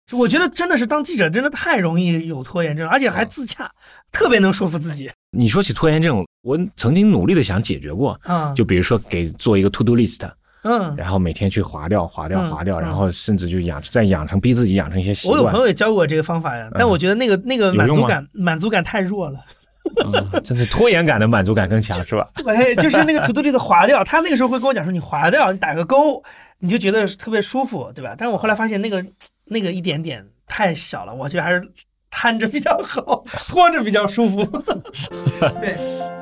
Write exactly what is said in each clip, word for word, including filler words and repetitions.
我觉得真的是当记者真的太容易有拖延症，而且还自洽，哦、特别能说服自己。 你说起拖延症，我曾经努力的想解决过，嗯，就比如说给做一个 to do list，嗯，然后每天去划掉划掉划掉、嗯、然后甚至就养再养成逼自己养成一些习惯。 我有朋友也教过我这个方法呀，但我觉得那个、嗯、那个满足感满足感太弱了。 嗯，真是拖延感的满足感更强是吧？ 对，就是那个 to do list 划掉，他那个时候会跟我讲说你划掉，你打个勾，你就觉得特别舒服，对吧？但是我后来发现那个那个一点点太小了，我觉得还是摊着比较好，拖着比较舒服。对。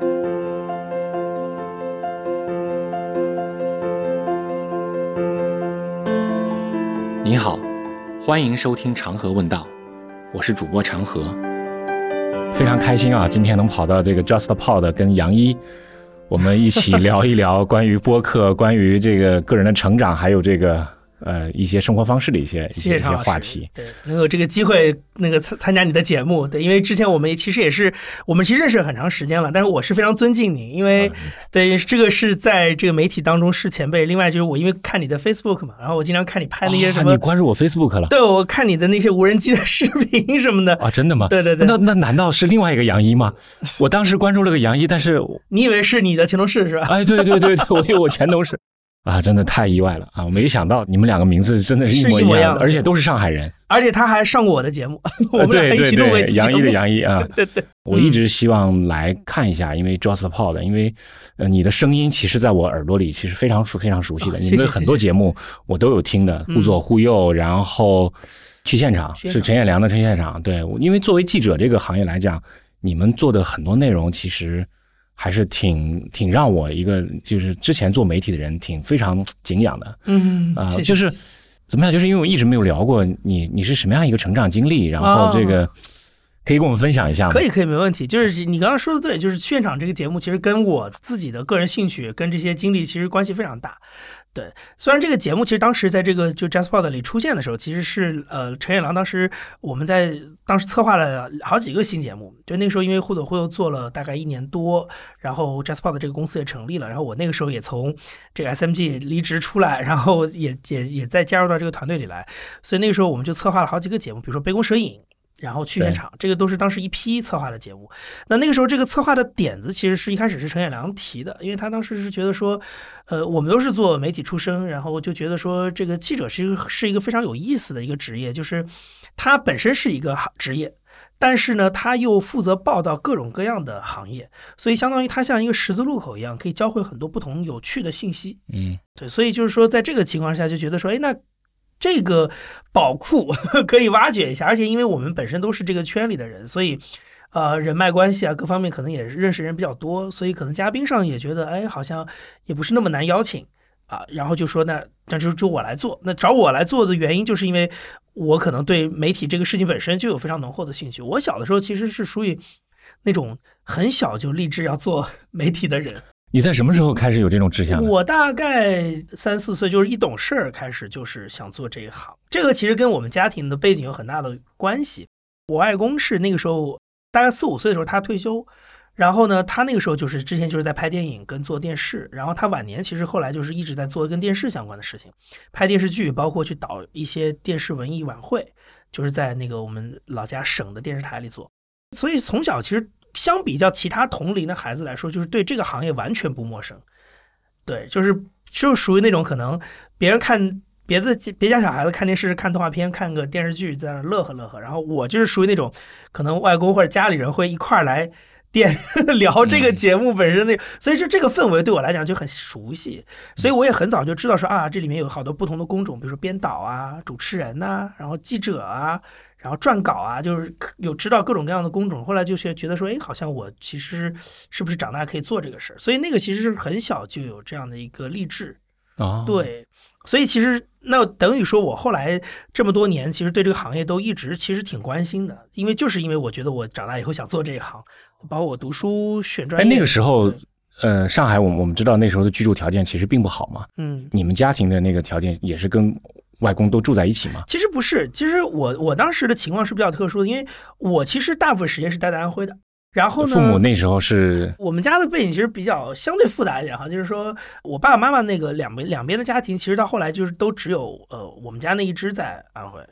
你好，欢迎收听长河问道，我是主播长河。非常开心啊，今天能跑到这个 JustPod 跟杨一，我们一起聊一聊关于播客、关于这个个人的成长，还有这个呃一些生活方式的一些一些一些话题。 对，能有这个机会那个参参加你的节目，对，因为之前我们其实也是我们其实认识很长时间了，但是我是非常尊敬你，因为、嗯、对这个是在这个媒体当中是前辈。另外就是我因为看你的 Facebook 嘛，然后我经常看你拍那些什么， 啊、你关注我 Facebook 了？ 对，我看你的那些无人机的视频什么的。 啊，真的吗？ 对对对。 那那难道是另外一个杨一吗？我当时关注了个杨一，但是你以为是你的前同事是吧？ 哎，对对对对，我以为我前同事。啊，真的太意外了啊！我没想到你们两个名字真的是一模一样 的, 一样的，而且都是上海人， 而且他还上过我的节目，我们俩一起录过一期节目。 杨一的杨一啊， 对 对, 对, 对， 我一直希望来看一下，因为 JustPod， 因为呃你的声音其实在我耳朵里其实非常熟非常熟悉的，哦、你们很多节目我都有听的，忽左忽右，嗯、然后去现场是陈彦良的陈现场，对，因为作为记者这个行业来讲，你们做的很多内容其实。还是挺挺让我一个就是之前做媒体的人挺非常敬仰的， 嗯啊、呃，就是怎么样？就是因为我一直没有聊过你你是什么样一个成长经历，然后这个、哦、可以跟我们分享一下吗？ 可以可以没问题。就是你刚刚说的对，就是去现场这个节目其实跟我自己的个人兴趣跟这些经历其实关系非常大。对，虽然这个节目其实当时在这个就 JustPod 里出现的时候，其实是呃陈彦良当时我们在当时策划了好几个新节目，就那个时候因为忽左忽右做了大概一年多，然后 JustPod 这个公司也成立了，然后我那个时候也从这个 S M G 离职出来，然后也也也再加入到这个团队里来，所以那个时候我们就策划了好几个节目，比如说杯弓蛇影。然后去现场，这个都是当时一批策划的节目。那那个时候这个策划的点子其实是一开始是陈彦良提的，因为他当时是觉得说，呃，我们都是做媒体出身，然后就觉得说这个记者其实是一个非常有意思的一个职业，就是他本身是一个职业，但是呢，他又负责报道各种各样的行业，所以相当于他像一个十字路口一样，可以教会很多不同有趣的信息。 嗯， 对，所以就是说在这个情况下就觉得说，哎，那这个宝库可以挖掘一下，而且因为我们本身都是这个圈里的人，所以呃人脉关系啊各方面可能也认识人比较多，所以可能嘉宾上也觉得哎好像也不是那么难邀请啊，然后就说那那就就我来做。那找我来做的原因就是因为我可能对媒体这个事情本身就有非常浓厚的兴趣。我小的时候其实是属于那种很小就立志要做媒体的人。 你在什么时候开始有这种志向的？ 我大概三四岁，就是一懂事儿开始就是想做这一行。这个其实跟我们家庭的背景有很大的关系。我外公是那个时候大概四五岁的时候他退休，然后呢他那个时候就是之前就是在拍电影跟做电视，然后他晚年其实后来就是一直在做跟电视相关的事情，拍电视剧，包括去导一些电视文艺晚会，就是在那个我们老家省的电视台里做。所以从小其实相比较其他同龄的孩子来说，就是对这个行业完全不陌生。对，就是就属于那种可能别人看别的别家小孩子看电视看动画片看个电视剧在那乐呵乐呵，然后我就是属于那种可能外公或者家里人会一块来电聊这个节目本身那、嗯、所以就这个氛围对我来讲就很熟悉，所以我也很早就知道说啊这里面有好多不同的工种，比如说编导啊、主持人啊，然后记者啊，然后撰稿啊，就是有知道各种各样的工种。后来就是觉得说，哎，好像我其实是不是长大可以做这个事儿？所以那个其实是很小就有这样的一个励志啊。 对，所以其实那等于说我后来这么多年，其实对这个行业都一直其实挺关心的，因为就是因为我觉得我长大以后想做这一行，包括我读书选专业。 哎，那个时候，呃，上海我们我们知道那时候的居住条件其实并不好嘛。 嗯， 你们家庭的那个条件也是跟外公都住在一起吗？ 其实不是，其实我我当时的情况是比较特殊的，因为我其实大部分时间是待在安徽的。然后呢， 父母那时候是我们家的背景其实比较相对复杂一点哈，就是说我爸爸妈妈那个两边两边的家庭，其实到后来就是都只有呃我们家那一支在安徽。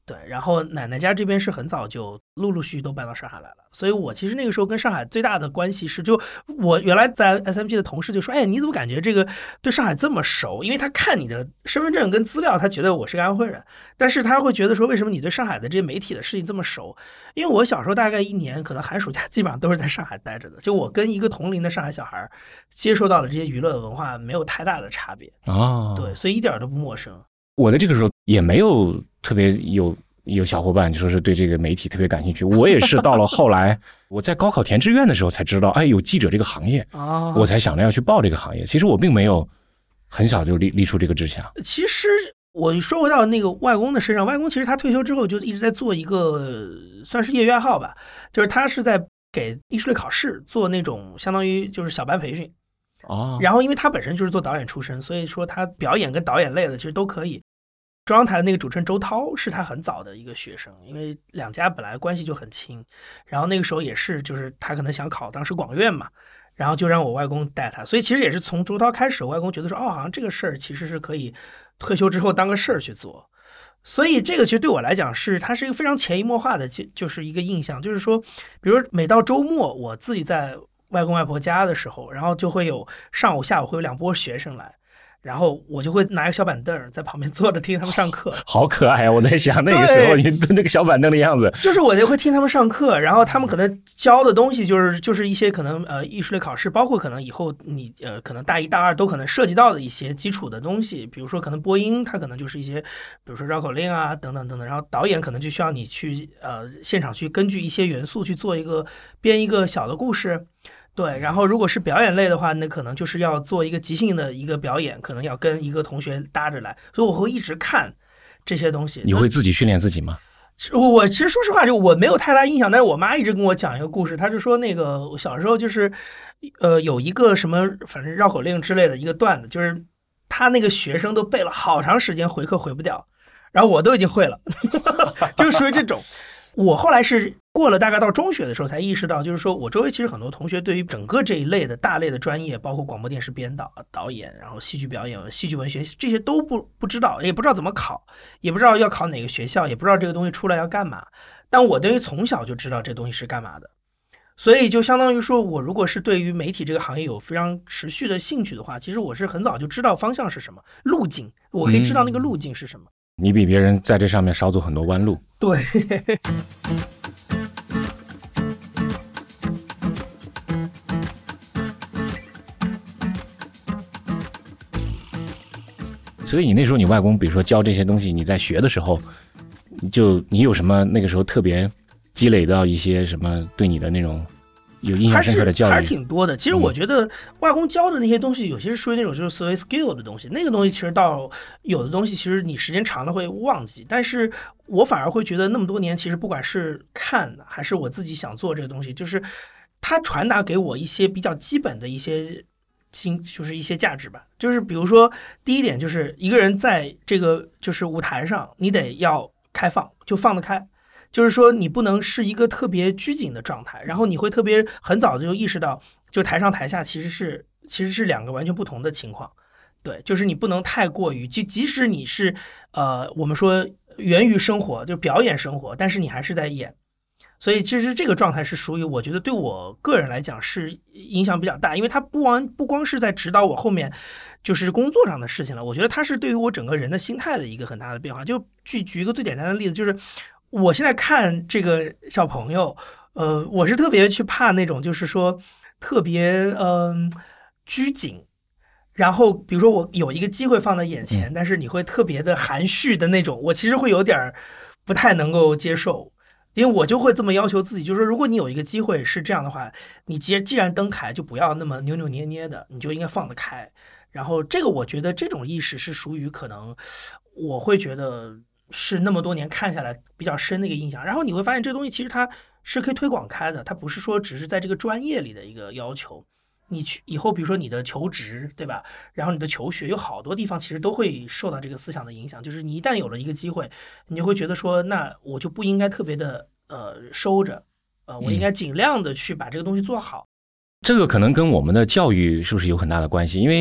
对，然后奶奶家这边是很早就陆陆续续都搬到上海来了，所以我其实那个时候跟上海最大的关系是，就我原来在 S M G 的同事就说，哎，你怎么感觉这个对上海这么熟？因为他看你的身份证跟资料，他觉得我是个安徽人，但是他会觉得说，为什么你对上海的这些媒体的事情这么熟？因为我小时候大概一年，可能寒暑假基本上都是在上海待着的，就我跟一个同龄的上海小孩接受到的这些娱乐文化没有太大的差别哦， 对，所以一点都不陌生。 我的这个时候也没有特别有有小伙伴就说是对这个媒体特别感兴趣，我也是到了后来我在高考填志愿的时候才知道，哎，有记者这个行业， 哦， 我才想着要去报这个行业。其实我并没有很小就立立出这个志向。 其实我说回到那个外公的身上，外公其实他退休之后就一直在做一个算是业余爱好吧，就是他是在给艺术类考试做那种相当于就是小班培训。 哦， 然后因为他本身就是做导演出身，所以说他表演跟导演类的其实都可以。中央台的那个主持人周涛是他很早的一个学生，因为两家本来关系就很亲，然后那个时候也是就是他可能想考当时广院嘛，然后就让我外公带他，所以其实也是从周涛开始，我外公觉得说哦，好像这个事儿其实是可以退休之后当个事儿去做。所以这个其实对我来讲是它是一个非常潜移默化的就就是一个印象，就是说比如每到周末我自己在外公外婆家的时候，然后就会有上午下午会有两波学生来，然后我就会拿一个小板凳在旁边坐着听他们上课。 好可爱啊！我在想那个时候你那个小板凳的样子， 就是我就会听他们上课，然后他们可能教的东西就是就是一些可能呃艺术类考试，包括可能以后你呃可能大一大二都可能涉及到的一些基础的东西，比如说可能播音它可能就是一些比如说绕口令啊等等等等，然后导演可能就需要你去呃现场去根据一些元素去做一个编一个小的故事。对，然后如果是表演类的话，那可能就是要做一个即兴的一个表演，可能要跟一个同学搭着来，所以我会一直看这些东西。 你会自己训练自己吗？ 我我其实说实话，就我没有太大印象，但是我妈一直跟我讲一个故事，她就说那个我小时候就是，呃，有一个什么反正绕口令之类的一个段子，就是他那个学生都背了好长时间，回课回不掉，然后我都已经会了，就是属于这种。我后来是过了大概到中学的时候才意识到，就是说我周围其实很多同学对于整个这一类的大类的专业，包括广播电视编导、导演，然后戏剧表演、戏剧文学这些都不不知道，也不知道怎么考，也不知道要考哪个学校，也不知道这个东西出来要干嘛。但我等于从小就知道这东西是干嘛的，所以就相当于说我如果是对于媒体这个行业有非常持续的兴趣的话，其实我是很早就知道方向是什么，路径，我可以知道那个路径是什么。嗯， 你比别人在这上面少走很多弯路。 对。 所以你那时候你外公比如说教这些东西，你在学的时候就你有什么那个时候特别积累到一些什么对你的那种有印象深刻的教育？ 还是挺多的。其实我觉得外公教的那些东西，有些是属于那种就是所谓 skill 的东西，那个东西其实到有的东西，其实你时间长了会忘记。但是我反而会觉得那么多年，其实不管是看还是我自己想做这个东西，就是它传达给我一些比较基本的一些经，就是一些价值吧。就是比如说，第一点就是一个人在这个就是舞台上，你得要开放，就放得开。就是说你不能是一个特别拘谨的状态，然后你会特别很早就意识到，就台上台下其实是其实是两个完全不同的情况。对，就是你不能太过于，就即使你是呃我们说源于生活，就表演生活，但是你还是在演。所以其实这个状态是属于我觉得对我个人来讲是影响比较大，因为它不光不光是在指导我后面就是工作上的事情了，我觉得它是对于我整个人的心态的一个很大的变化。就举举一个最简单的例子，就是我现在看这个小朋友，呃，我是特别去怕那种就是说特别嗯、呃、拘谨，然后比如说我有一个机会放在眼前，但是你会特别的含蓄的那种，我其实会有点不太能够接受。因为我就会这么要求自己，就是说如果你有一个机会是这样的话，你既既然登台就不要那么扭扭捏捏的，你就应该放得开。然后这个我觉得这种意识是属于可能我会觉得是那么多年看下来比较深的一个印象。然后你会发现这东西其实它是可以推广开的，它不是说只是在这个专业里的一个要求。你去以后比如说你的求职，对吧，然后你的求学，有好多地方其实都会受到这个思想的影响。就是你一旦有了一个机会，你就会觉得说那我就不应该特别的呃收着，呃我应该尽量的去把这个东西做好。 这个可能跟我们的教育是不是有很大的关系？因为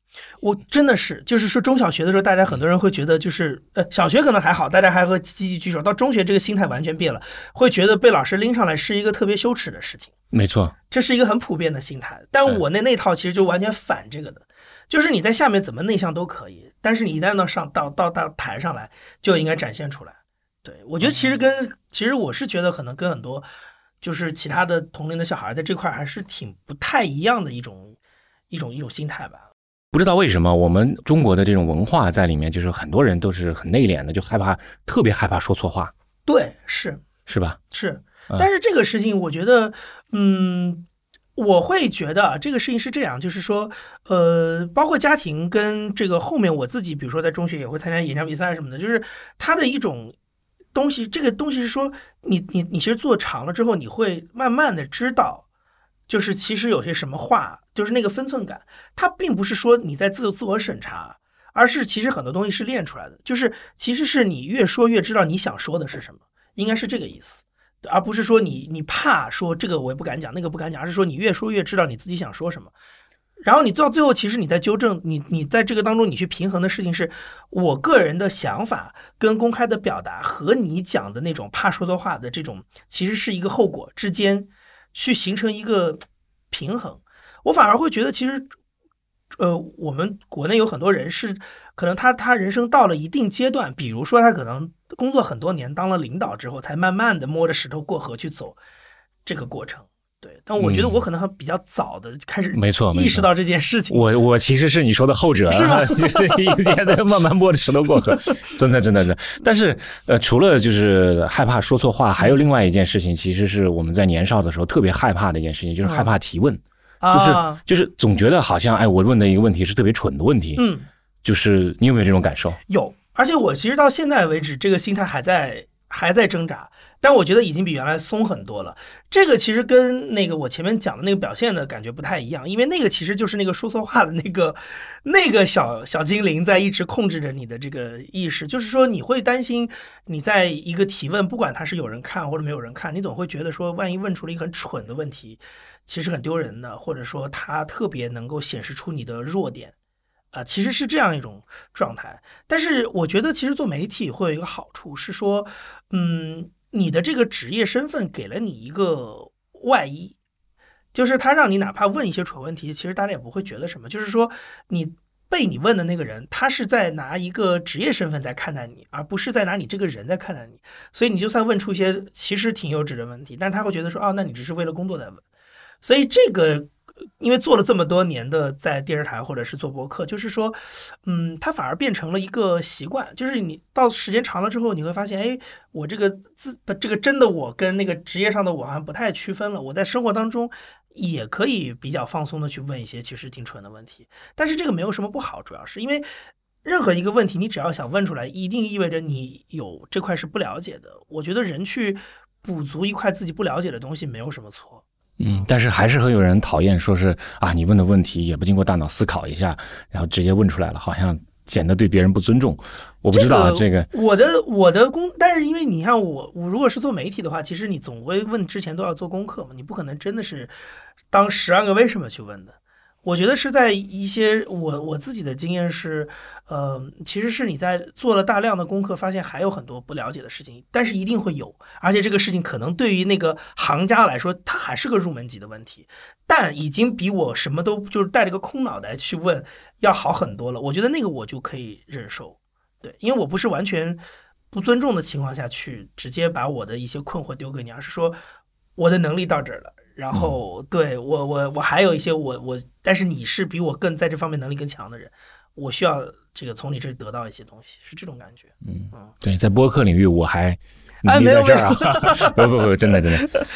我真的是，就是说中小学的时候，大家很多人会觉得，就是呃，小学可能还好，大家还会积极举手。到中学，这个心态完全变了，会觉得被老师拎上来是一个特别羞耻的事情。 没错， 这是一个很普遍的心态。但我那那套其实就完全反这个的，就是你在下面怎么内向都可以，但是你一旦到上到到到台上来，就应该展现出来。对，我觉得其实跟其实我是觉得可能跟很多就是其他的同龄的小孩在这块还是挺不太一样的一种一种一种心态吧。 不知道为什么我们中国的这种文化在里面，就是很多人都是很内敛的，就害怕，特别害怕说错话。 对，是是吧？ 是，但是这个事情我觉得，嗯，我会觉得啊，这个事情是这样，就是说，呃，包括家庭跟这个后面我自己，比如说在中学也会参加演讲比赛什么的，就是它的一种东西，这个东西是说，你你你其实做长了之后，你会慢慢的知道。就是其实有些什么话，就是那个分寸感，它并不是说你在自自我审查，而是其实很多东西是练出来的，就是其实是你越说越知道你想说的是什么，应该是这个意思，而不是说你你怕说这个我也不敢讲，那个不敢讲，而是说你越说越知道你自己想说什么。然后你到最后，其实你在纠正你，你在这个当中，你去平衡的事情是，我个人的想法跟公开的表达和你讲的那种怕说错话的这种，其实是一个后果之间。去形成一个平衡，我反而会觉得，其实，呃，我们国内有很多人是，可能他他人生到了一定阶段，比如说他可能工作很多年，当了领导之后，才慢慢的摸着石头过河去走这个过程。对，但我觉得我可能还比较早的开始， 没错， 意识到这件事情。 我我其实是你说的后者， 是吗？ 一点的慢慢摸着石头过河，真的真的真的。但是呃，除了就是害怕说错话，还有另外一件事情，其实是我们在年少的时候特别害怕的一件事情，就是害怕提问， 嗯、 就是、 啊、 就是总觉得好像哎，我问的一个问题是特别蠢的问题。 嗯， 就是你有没有这种感受？ 有，而且我其实到现在为止，这个心态还在还在挣扎。但我觉得已经比原来松很多了。这个其实跟那个我前面讲的那个表现的感觉不太一样，因为那个其实就是那个说错话的那个那个小小精灵在一直控制着你的这个意识，就是说你会担心你在一个提问，不管他是有人看或者没有人看，你总会觉得说，万一问出了一个很蠢的问题，其实很丢人的，或者说它特别能够显示出你的弱点。啊、呃，其实是这样一种状态。但是我觉得，其实做媒体会有一个好处是说，嗯。你的这个职业身份给了你一个外衣，就是他让你哪怕问一些蠢问题，其实大家也不会觉得什么。就是说，你被你问的那个人，他是在拿一个职业身份在看待你，而不是在拿你这个人在看待你。所以你就算问出一些其实挺幼稚的问题，但是他会觉得说，哦，那你只是为了工作在问。所以这个。因为做了这么多年的在电视台或者是做博客，就是说，嗯，它反而变成了一个习惯。就是你到时间长了之后，你会发现，哎，我这个自这个真的我跟那个职业上的我好像不太区分了。我在生活当中也可以比较放松的去问一些其实挺蠢的问题，但是这个没有什么不好，主要是因为任何一个问题，你只要想问出来，一定意味着你有这块是不了解的。我觉得人去补足一块自己不了解的东西，没有什么错。 嗯，但是还是会有人讨厌，说是啊，你问的问题也不经过大脑思考一下，然后直接问出来了，好像显得对别人不尊重。我不知道这个， 这个、我的我的功，但是因为你看我，我如果是做媒体的话，其实你总会问之前都要做功课嘛，你不可能真的是当十万个为什么去问的。我觉得是在一些我我自己的经验是，呃，其实是你在做了大量的功课，发现还有很多不了解的事情，但是一定会有，而且这个事情可能对于那个行家来说，它还是个入门级的问题，但已经比我什么都就是带着个空脑袋去问要好很多了。我觉得那个我就可以忍受，对，因为我不是完全不尊重的情况下去直接把我的一些困惑丢给你，而是说我的能力到这儿了。然后对我我我还有一些我我，但是你是比我更在这方面能力更强的人，我需要这个从你这里得到一些东西，是这种感觉。 嗯嗯，对，在播客领域我还努力在这儿啊，不不不，真的真的。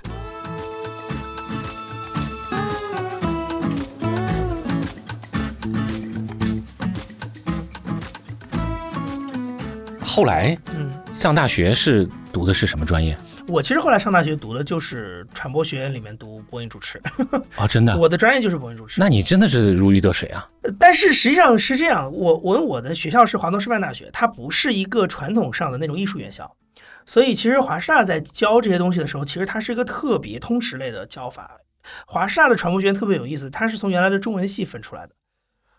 后来，嗯，上大学是读的是什么专业？ 我其实后来上大学读的就是传播学院里面读播音主持啊、哦，真的， 我的专业就是播音主持。 那你真的是如鱼得水啊！ 但是实际上是这样，我我我的学校是华东师范大学，它不是一个传统上的那种艺术院校，所以其实华师大在教这些东西的时候，其实它是一个特别通识类的教法。华师大的传播学院特别有意思，它是从原来的中文系分出来的。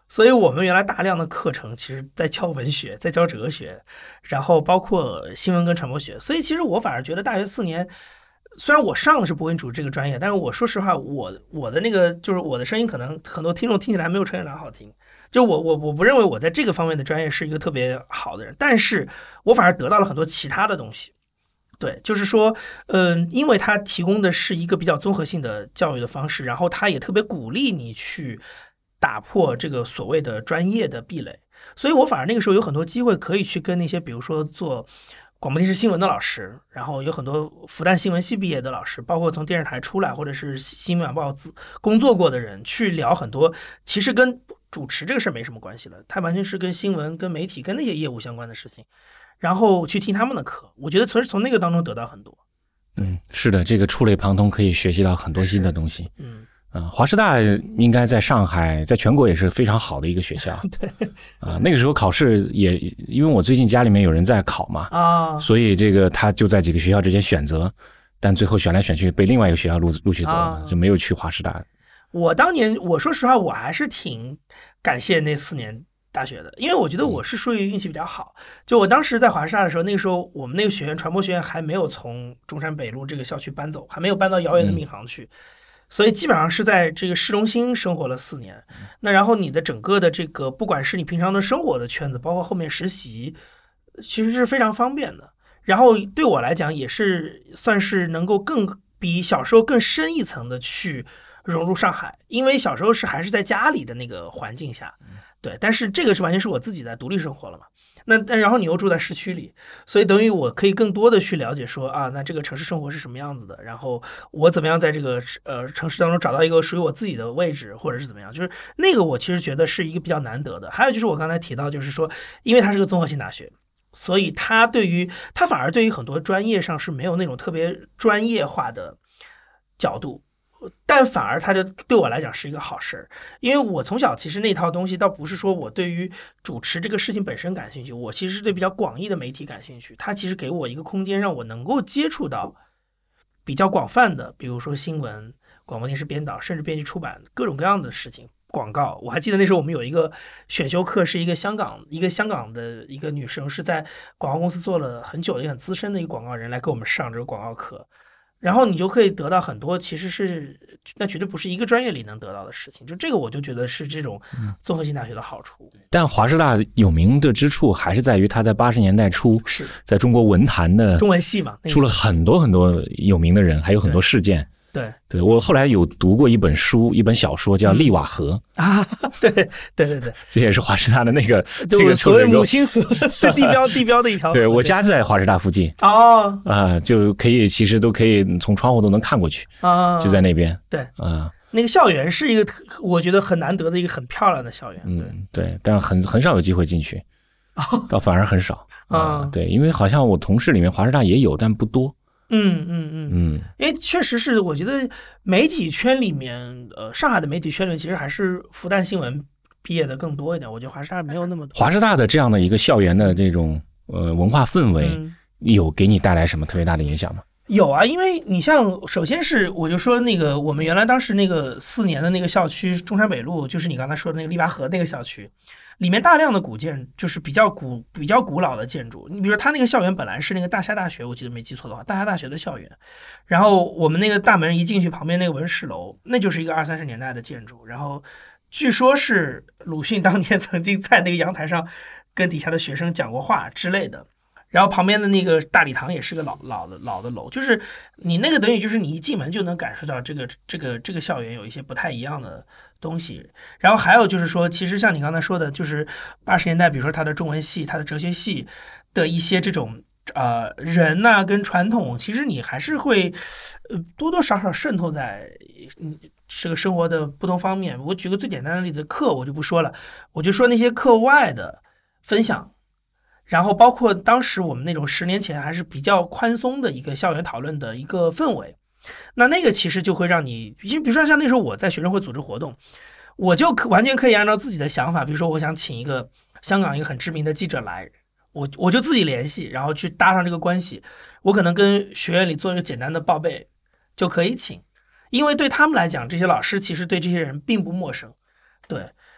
所以我们原来大量的课程其实在教文学，在教哲学，然后包括新闻跟传播学。所以其实我反而觉得大学四年，虽然我上的是博文主这个专业，但是我说实话，我我的那个就是我的声音可能很多听众听起来没有陈远良好听。就我我我不认为我在这个方面的专业是一个特别好的人，但是我反而得到了很多其他的东西。对，就是说，嗯、呃，因为它提供的是一个比较综合性的教育的方式，然后它也特别鼓励你去打破这个所谓的专业的壁垒，所以我反而那个时候有很多机会可以去跟那些比如说做广播电视新闻的老师，然后有很多复旦新闻系毕业的老师，包括从电视台出来或者是新闻晚报工作过的人，去聊很多其实跟主持这个事儿没什么关系了，它完全是跟新闻、跟媒体、跟那些业务相关的事情，然后去听他们的课，我觉得从从那个当中得到很多。 嗯，是的，这个触类旁通，可以学习到很多新的东西。 嗯。 啊，华师大应该在上海，在全国也是非常好的一个学校。 对啊，那个时候考试也，因为我最近家里面有人在考嘛，啊，所以这个他就在几个学校之间选择，但最后选来选去被另外一个学校录录取走了，啊，就没有去华师大。 我当年，我说实话，我还是挺感谢那四年大学的，因为我觉得我是属于运气比较好。就我当时在华师大的时候，那个时候我们那个学院传播学院还没有从中山北路这个校区搬走，还没有搬到遥远的闵行去。嗯，所以基本上是在这个市中心生活了四年，那然后你的整个的这个，不管是你平常的生活的圈子，包括后面实习，其实是非常方便的。然后对我来讲，也是算是能够更比小时候更深一层的去融入上海，因为小时候是还是在家里的那个环境下，对，但是这个是完全是我自己在独立生活了嘛。那但然后你又住在市区里，所以等于我可以更多的去了解说啊，那这个城市生活是什么样子的，然后我怎么样在这个呃城市当中找到一个属于我自己的位置，或者是怎么样，就是那个我其实觉得是一个比较难得的。还有就是我刚才提到，就是说，因为它是个综合性大学，所以它对于它反而对于很多专业上是没有那种特别专业化的角度。但反而它就对我来讲是一个好事儿，因为我从小其实那套东西倒不是说我对于主持这个事情本身感兴趣，我其实是对比较广义的媒体感兴趣。它其实给我一个空间，让我能够接触到比较广泛的，比如说新闻、广播电视编导，甚至编辑出版各种各样的事情。广告，我还记得那时候我们有一个选修课，是一个香港一个香港的一个女生，是在广告公司做了很久的一个很资深的一个广告人，来给我们上这个广告课。然后你就可以得到很多，其实是那绝对不是一个专业里能得到的事情。就这个，我就觉得是这种综合性大学的好处。嗯、 但华师大有名的之处还是在于它在八十年代初是在中国文坛的中文系嘛， 出了很多很多有名的人，还有很多事件。 对对，我后来有读过一本书，一本小说叫《利瓦河》 啊，对对对对， 这也是华师大的那个那个所谓母亲河地标地标的一条河。 对，我家在华师大附近哦啊，就可以其实都可以从窗户都能看过去啊，就在那边。 对啊， 那个校园是一个我觉得很难得的一个很漂亮的校园。 嗯，对，但很很少有机会进去，倒反而很少啊。对，因为好像我同事里面华师大也有，但不多。 嗯嗯嗯嗯，因为确实是，我觉得媒体圈里面，呃，上海的媒体圈里面其实还是复旦新闻毕业的更多一点。我觉得华师大没有那么多。 华师大的这样的一个校园的这种呃文化氛围，嗯、有给你带来什么特别大的影响吗？ 有啊，因为你像，首先是我就说那个我们原来当时那个四年的那个校区中山北路，就是你刚才说的那个利巴河那个校区。里面大量的古建，就是比较古、比较古老的建筑。你比如说，它那个校园本来是那个大夏大学，我记得没记错的话，大夏大学的校园。然后我们那个大门一进去，旁边那个文史楼，那就是一个二三十年代的建筑。然后据说是鲁迅当年曾经在那个阳台上跟底下的学生讲过话之类的。然后旁边的那个大礼堂也是个老老的老的楼，就是你那个等于就是你一进门就能感受到这个这个这个校园有一些不太一样的东西。然后还有就是说，其实像你刚才说的，就是八十年代，比如说他的中文系、他的哲学系的一些这种呃人呐、啊、跟传统，其实你还是会呃多多少少渗透在嗯这个生活的不同方面。我举个最简单的例子，课我就不说了，我就说那些课外的分享。然后包括当时我们那种十年前还是比较宽松的一个校园讨论的一个氛围，那那个其实就会让你，比如说像那时候我在学生会组织活动，我就完全可以按照自己的想法，比如说我想请一个香港一个很知名的记者来，我我就自己联系，然后去搭上这个关系，我可能跟学院里做一个简单的报备就可以请，因为对他们来讲，这些老师其实对这些人并不陌生，对。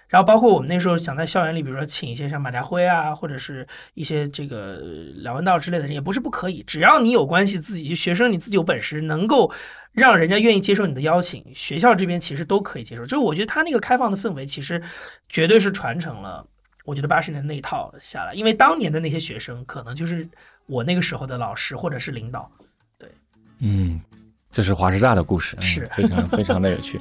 然后包括我们那时候想在校园里，比如说请一些像马家辉啊，或者是一些这个梁文道之类的人，也不是不可以，只要你有关系，自己学生你自己有本事，能够让人家愿意接受你的邀请，学校这边其实都可以接受。就是我觉得他那个开放的氛围，其实绝对是传承了我觉得八十年那一套下来，因为当年的那些学生可能就是我那个时候的老师或者是领导。对， 嗯，这是华师大的故事， 是、 嗯、非常非常的有趣。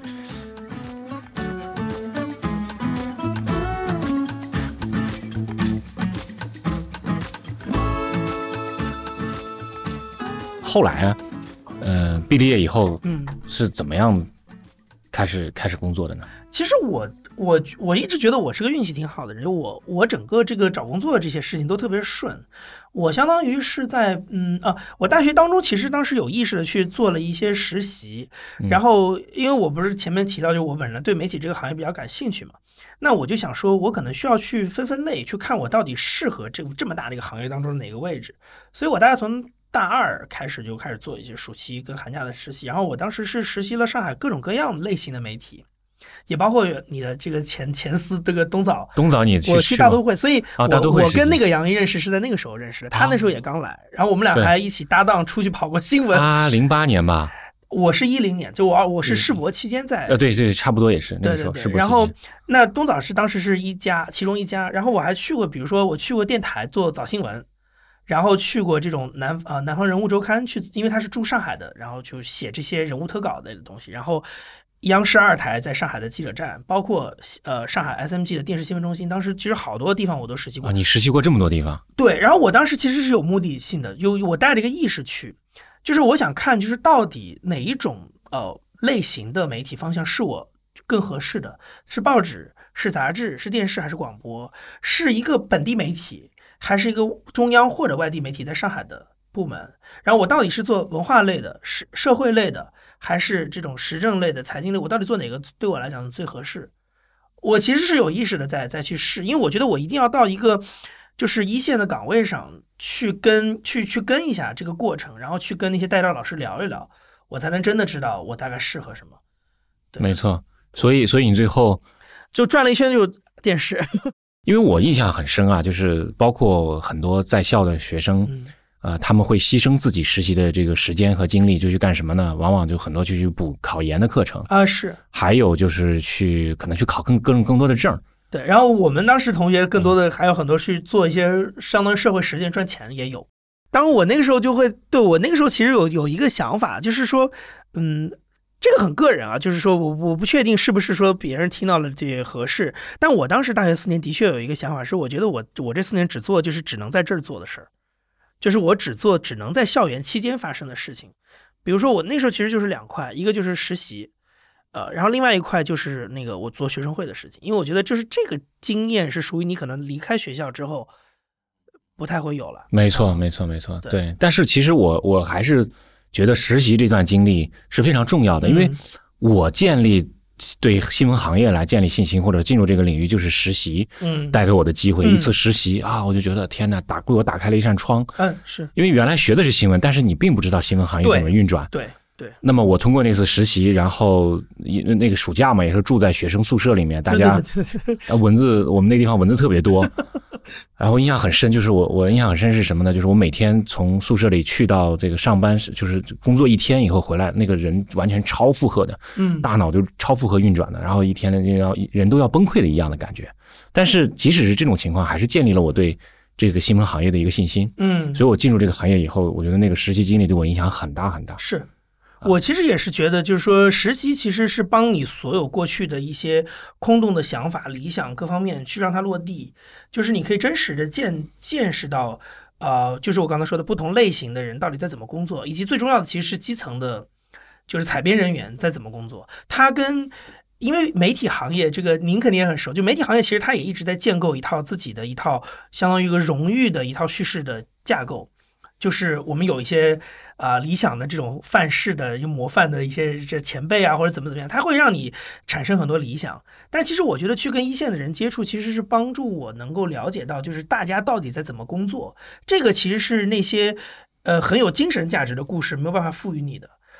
后来啊，呃，毕了业以后，嗯，是怎么样开始开始工作的呢？ 其实我我我一直觉得我是个运气挺好的人，我我整个这个找工作的这些事情都特别顺。我相当于是在嗯啊，我大学当中其实当时有意识的去做了一些实习，然后因为我不是前面提到，就我本人对媒体这个行业比较感兴趣嘛，那我就想说，我可能需要去分分类，去看我到底适合这这么大的一个行业当中的哪个位置。所以我大概从大二开始就开始做一些暑期跟寒假的实习，然后我当时是实习了上海各种各样类型的媒体，也包括你的这个前前司这个东早， 东早你去我去大都会，所以我、 啊、 我跟那个杨一认识是在那个时候认识的，他那时候也刚来，啊、然后我们俩还一起搭档出去跑过新闻。 啊，零八年吧。 我是一零年，就我我是世博期间在， 呃，对对，差不多也是那个时候。 对对对。然后那东早是当时是一家，其中一家，然后我还去过，比如说我去过电台做早新闻。然后去过这种南啊、呃、南方人物周刊去，因为他是住上海的，然后就写这些人物特稿类的东西。然后央视二台在上海的记者站，包括呃上海 S M G 的电视新闻中心，当时其实好多地方我都实习过。 啊，你实习过这么多地方？ 对，然后我当时其实是有目的性的，有我带着一个意识去，就是我想看，就是到底哪一种呃类型的媒体方向是我更合适的，是报纸、是杂志、是电视还是广播，是一个本地媒体。还是一个中央或者外地媒体在上海的部门，然后我到底是做文化类的、社社会类的，还是这种时政类的、财经类？我到底做哪个对我来讲最合适？我其实是有意识的在再去试，因为我觉得我一定要到一个就是一线的岗位上去跟去去跟一下这个过程，然后去跟那些带导老师聊一聊，我才能真的知道我大概适合什么。 没错，所以所以你最后就转了一圈就电视。 因为我印象很深啊，就是包括很多在校的学生，嗯、呃，他们会牺牲自己实习的这个时间和精力，就去干什么呢？往往就很多就去补考研的课程啊，是， 还有就是去可能去考更更更多的证。 对，然后我们当时同学更多的还有很多去做一些相当于社会实践赚钱也有。当然我那个时候就会对我那个时候其实有有一个想法，就是说，嗯。这个很个人啊，就是说我我不确定是不是说别人听到了这合适，但我当时大学四年的确有一个想法，是我觉得我我这四年只做就是只能在这儿做的事儿，就是我只做只能在校园期间发生的事情。比如说我那时候其实就是两块，一个就是实习，呃，然后另外一块就是那个我做学生会的事情，因为我觉得就是这个经验是属于你可能离开学校之后不太会有了。 没错，没错，没错，对。对，但是其实我我还是觉得实习这段经历是非常重要的，因为我建立对新闻行业来建立信心或者进入这个领域，就是实习带给我的机会。嗯、一次实习啊，我就觉得天哪，打为我打开了一扇窗。 嗯，是因为原来学的是新闻，但是你并不知道新闻行业怎么运转。 对。对对， 那么我通过那次实习，然后那个暑假嘛，也是住在学生宿舍里面，大家蚊子，我们那地方蚊子特别多，然后印象很深，就是我我印象很深是什么呢？就是我每天从宿舍里去到这个上班，就是工作一天以后回来，那个人完全超负荷的，嗯，大脑就超负荷运转的，然后一天就要人都要崩溃的一样的感觉。但是即使是这种情况，还是建立了我对这个新闻行业的一个信心，嗯，所以我进入这个行业以后，我觉得那个实习经历对我影响很大很大。 是。我其实也是觉得，就是说，实习其实是帮你所有过去的一些空洞的想法、理想各方面去让它落地，就是你可以真实的见见识到，呃，就是我刚才说的不同类型的人到底在怎么工作，以及最重要的其实是基层的，就是采编人员在怎么工作。他跟因为媒体行业这个您肯定也很熟，就媒体行业其实它也一直在建构一套自己的一套相当于一个荣誉的一套叙事的架构。就是我们有一些啊、呃、理想的这种范式的模范的一些这前辈啊，或者怎么怎么样，它会让你产生很多理想。但其实我觉得去跟一线的人接触，其实是帮助我能够了解到，就是大家到底在怎么工作。这个其实是那些呃很有精神价值的故事没有办法赋予你的。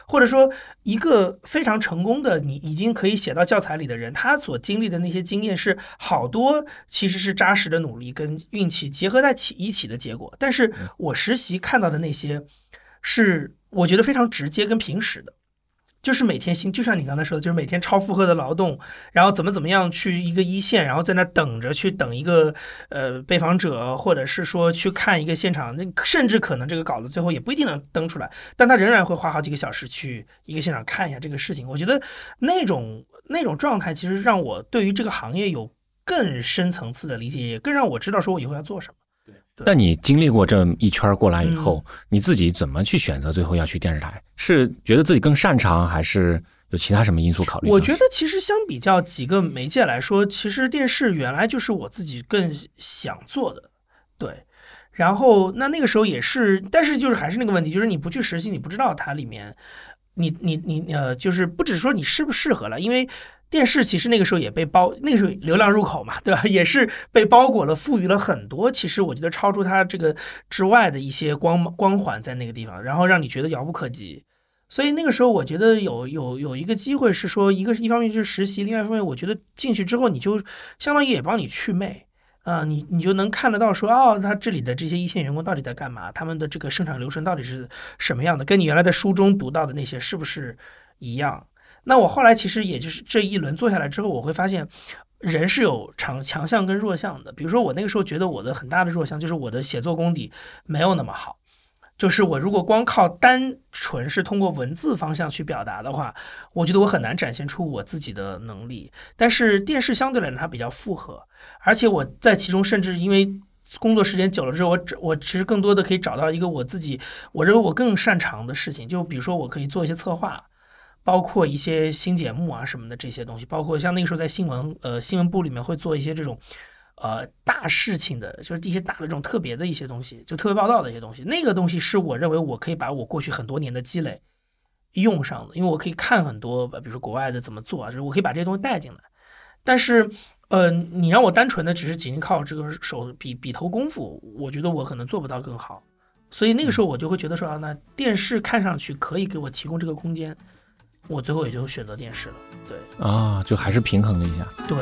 或者说一个非常成功的你已经可以写到教材里的人，他所经历的那些经验是好多其实是扎实的努力跟运气结合在一起的结果。但是我实习看到的那些是我觉得非常直接跟平实的，就是每天辛，就像你刚才说的，就是每天超负荷的劳动，然后怎么怎么样去一个一线，然后在那等着去等一个呃被访者，或者是说去看一个现场，甚至可能这个稿子最后也不一定能登出来，但他仍然会花好几个小时去一个现场看一下这个事情。我觉得那种那种状态，其实让我对于这个行业有更深层次的理解，也更让我知道说我以后要做什么。 那你经历过这一圈过来以后、 嗯、 你自己怎么去选择最后要去电视台？是觉得自己更擅长，还是有其他什么因素考虑？ 我觉得其实相比较几个媒介来说，其实电视原来就是我自己更想做的，对。然后那那个时候也是，但是就是还是那个问题，就是你不去实习，你不知道它里面，你你你呃，就是不只说你适不适合了，因为电视其实那个时候也被包，那个时候流量入口嘛，对吧？也是被包裹了，赋予了很多其实我觉得超出它这个之外的一些光光环在那个地方，然后让你觉得遥不可及。所以那个时候我觉得有有有一个机会是说，一个一方面就是实习，另外一方面我觉得进去之后你就相当于也帮你祛魅啊、呃，你你就能看得到说，哦，他这里的这些一线员工到底在干嘛，他们的这个生产流程到底是什么样的，跟你原来在书中读到的那些是不是一样。那我后来其实也就是这一轮做下来之后，我会发现人是有强强项跟弱项的。比如说我那个时候觉得我的很大的弱项就是我的写作功底没有那么好，就是我如果光靠单纯是通过文字方向去表达的话，我觉得我很难展现出我自己的能力。但是电视相对来讲它比较复合，而且我在其中甚至因为工作时间久了之后，我我其实更多的可以找到一个我自己我认为我更擅长的事情，就比如说我可以做一些策划，包括一些新节目啊什么的这些东西，包括像那个时候在新闻呃新闻部里面会做一些这种呃大事情的，就是一些大的这种特别的一些东西，就特别报道的一些东西。那个东西是我认为我可以把我过去很多年的积累用上的，因为我可以看很多，比如说国外的怎么做啊，就是我可以把这些东西带进来。但是呃，你让我单纯的只是仅仅靠这个手笔笔头功夫，我觉得我可能做不到更好。所以那个时候我就会觉得说啊，那电视看上去可以给我提供这个空间。我最后也就选择电视了，对啊，就还是平衡了一下。 对，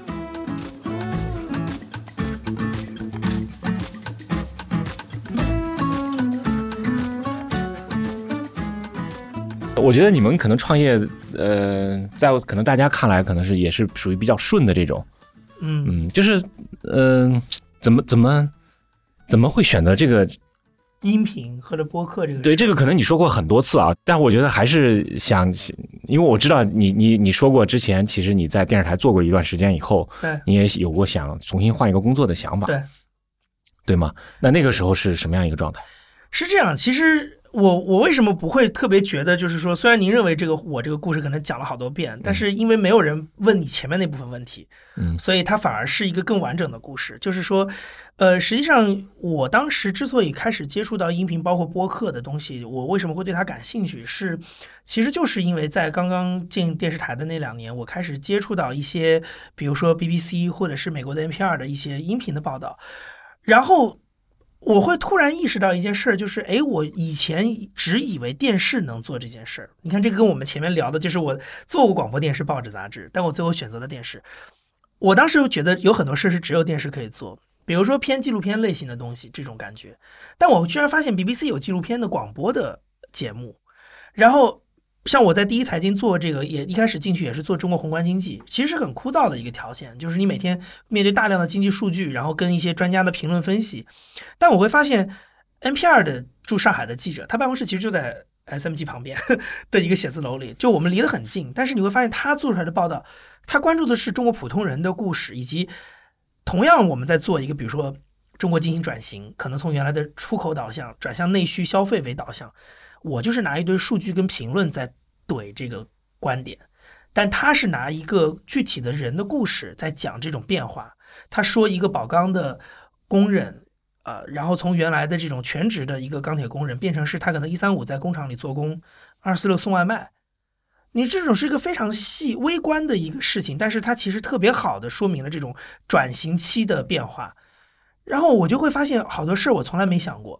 我觉得你们可能创业，呃，在可能大家看来，可能是也是属于比较顺的这种， 嗯嗯，就是嗯、呃，怎么怎么怎么会选择这个？ 音频或者播客这个， 对，这个可能你说过很多次啊，但我觉得还是想，因为我知道你你你说过之前，其实你在电视台做过一段时间以后， 对， 你也有过想重新换一个工作的想法， 对， 对吗？那那个时候是什么样一个状态？ 是这样，其实我我为什么不会特别觉得，就是说，虽然您认为这个我这个故事可能讲了好多遍，但是因为没有人问你前面那部分问题， 嗯， 所以它反而是一个更完整的故事。就是说，呃，实际上我当时之所以开始接触到音频，包括播客的东西，我为什么会对它感兴趣，是其实就是因为在刚刚进电视台的那两年，我开始接触到一些，比如说 B B C 或者是美国的 N P R 的一些音频的报道，然后我会突然意识到一件事，就是哎，我以前只以为电视能做这件事。你看，这个跟我们前面聊的，就是我做过广播电视、报纸、杂志，但我最后选择了电视。我当时觉得有很多事是只有电视可以做，比如说偏纪录片类型的东西，这种感觉。但我居然发现 B B C 有纪录片的广播的节目，然后像我在第一财经做这个，也一开始进去也是做中国宏观经济，其实是很枯燥的一个条件，就是你每天面对大量的经济数据，然后跟一些专家的评论分析。但我会发现 N P R 的驻上海的记者，他办公室其实就在 S M G 旁边的一个写字楼里，就我们离得很近，但是你会发现他做出来的报道，他关注的是中国普通人的故事，以及同样我们在做一个比如说中国进行转型，可能从原来的出口导向转向内需消费为导向，我就是拿一堆数据跟评论在怼这个观点，但他是拿一个具体的人的故事在讲这种变化。他说一个宝钢的工人，呃，然后从原来的这种全职的一个钢铁工人，变成是他可能一三五在工厂里做工，二四六送外卖。你这种是一个非常细微观的一个事情，但是它其实特别好的说明了这种转型期的变化。然后我就会发现好多事我从来没想过。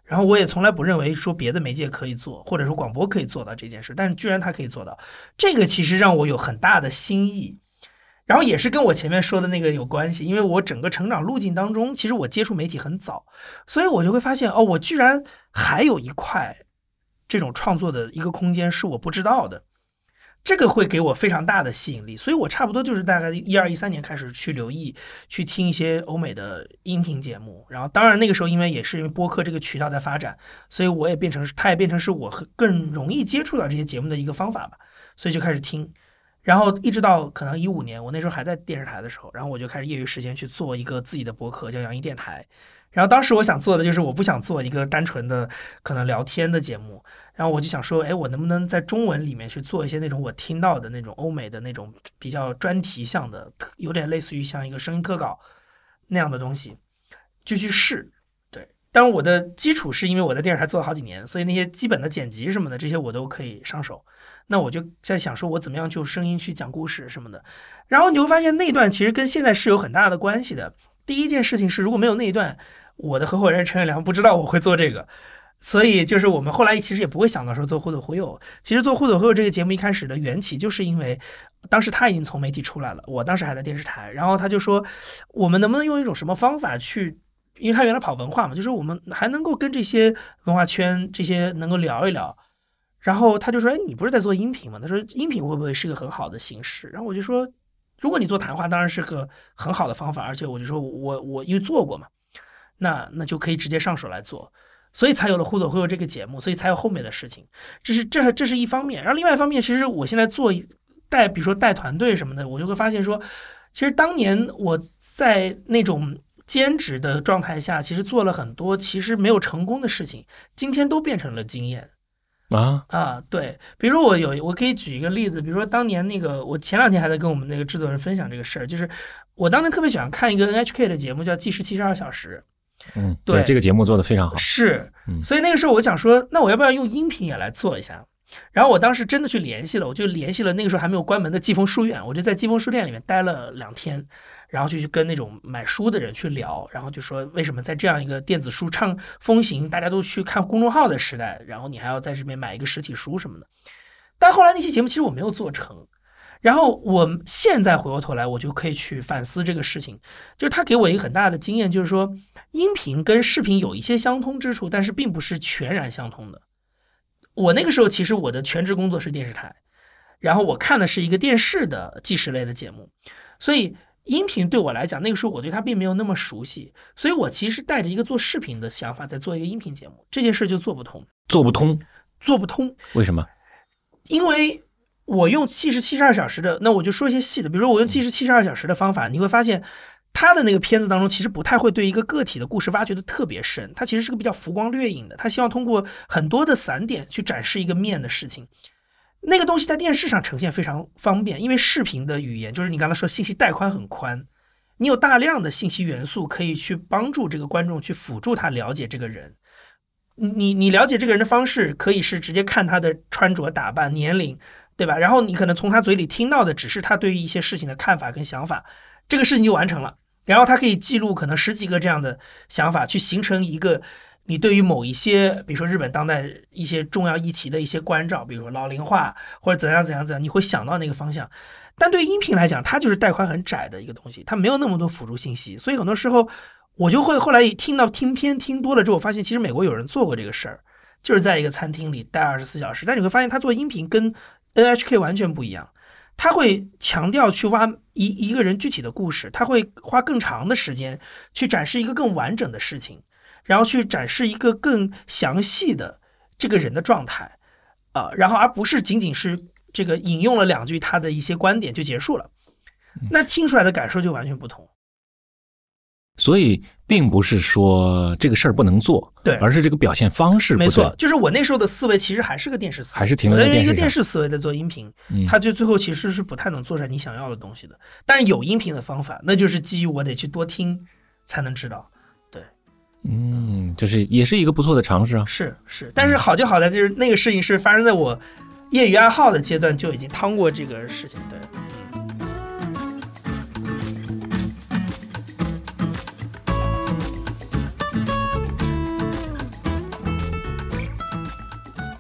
然后我也从来不认为说别的媒介可以做，或者说广播可以做到这件事，但是居然它可以做到，这个其实让我有很大的新意。然后也是跟我前面说的那个有关系，因为我整个成长路径当中，其实我接触媒体很早，所以我就会发现哦，我居然还有一块这种创作的一个空间是我不知道的，这个会给我非常大的吸引力。所以我差不多就是大概一二一三年开始去留意，去听一些欧美的音频节目。然后当然那个时候因为也是因为播客这个渠道在发展，所以我也变成它也变成是我更容易接触到这些节目的一个方法吧，所以就开始听。然后一直到可能一五年，我那时候还在电视台的时候，然后我就开始业余时间去做一个自己的博客，叫杨一电台。然后当时我想做的就是我不想做一个单纯的可能聊天的节目，然后我就想说，哎，我能不能在中文里面去做一些那种我听到的那种欧美的那种比较专题向的，有点类似于像一个声音特稿那样的东西，就去试。对，当然我的基础是因为我在电视台做了好几年，所以那些基本的剪辑什么的这些我都可以上手。那我就在想说我怎么样就声音去讲故事什么的，然后你会发现那段其实跟现在是有很大的关系的。第一件事情是如果没有那一段，我的合伙人陈远良不知道我会做这个，所以就是我们后来其实也不会想到说做互走互右。其实做互走互右这个节目一开始的缘起就是因为当时他已经从媒体出来了，我当时还在电视台，然后他就说我们能不能用一种什么方法去，因为他原来跑文化嘛，就是我们还能够跟这些文化圈这些能够聊一聊。然后他就说，哎，你不是在做音频吗？他说音频会不会是个很好的形式？然后我就说，如果你做谈话当然是个很好的方法，而且我就说我我因为做过嘛，那那就可以直接上手来做，所以才有了互走互右这个节目，所以才有后面的事情。这是这这是一方面，然后另外一方面，其实我现在做带比如说带团队什么的，我就会发现说，其实当年我在那种兼职的状态下，其实做了很多其实没有成功的事情，今天都变成了经验。 啊啊，对，比如说我有，我可以举一个例子，比如说当年那个，我前两天还在跟我们那个制作人分享这个事儿，就是我当年特别喜欢看一个 N H K 的节目，叫《计时七十二小时》。 嗯， 对， 这个节目做得非常好。 是， 嗯， 所以那个时候我想说，那我要不要用音频也来做一下？然后我当时真的去联系了，我就联系了那个时候还没有关门的季风书院，我就在季风书店里面待了两天。然后就去跟那种买书的人去聊，然后就说为什么在这样一个电子书畅风行，大家都去看公众号的时代，然后你还要在这边买一个实体书什么的。但后来那期节目其实我没有做成，然后我现在回过头来，我就可以去反思这个事情，就是他给我一个很大的经验，就是说音频跟视频有一些相通之处，但是并不是全然相通的。我那个时候其实我的全职工作是电视台，然后我看的是一个电视的纪实类的节目，所以音频对我来讲，那个时候我对它并没有那么熟悉，所以我其实带着一个做视频的想法在做一个音频节目，这件事就做不通， 做不通， 做不通。 为什么？ 因为我用计时七十二小时的，那我就说一些细的，比如说我用计时七十二小时的方法，你会发现他的那个片子当中其实不太会对一个个体的故事挖掘的特别深，它其实是个比较浮光掠影的，他希望通过很多的散点去展示一个面的事情。那个东西在电视上呈现非常方便，因为视频的语言就是你刚才说信息带宽很宽，你有大量的信息元素可以去帮助这个观众去辅助他了解这个人。你你了解这个人的方式可以是直接看他的穿着打扮年龄，对吧？然后你可能从他嘴里听到的只是他对于一些事情的看法跟想法，这个事情就完成了。然后他可以记录可能十几个这样的想法，去形成一个你对于某一些比如说日本当代一些重要议题的一些关照，比如说老龄化或者怎样怎样怎样，你会想到那个方向。但对于音频来讲，它就是带宽很窄的一个东西，它没有那么多辅助信息，所以很多时候我就会后来听到听片听多了之后，我发现其实美国有人做过这个事儿，就是在一个餐厅里待二十四小时，但你会发现他做音频跟 N H K 完全不一样，他会强调去挖一一个人具体的故事，他会花更长的时间去展示一个更完整的事情，然后去展示一个更详细的这个人的状态啊、呃，然后而不是仅仅是这个引用了两句他的一些观点就结束了，那听出来的感受就完全不同。 所以并不是说这个事儿不能做， 对， 而是这个表现方式不对。 没错，就是我那时候的思维其实还是个电视思维， 还是停留在电视上， 一个电视思维在做音频， 嗯， 它就最后其实是不太能做出来你想要的东西的。但是有音频的方法，那就是基于我得去多听才能知道。对， 嗯，这是也是一个不错的尝试啊。 是是，但是好就好在就是那个事情是发生在我业余爱好的阶段就已经趟过这个事情，对。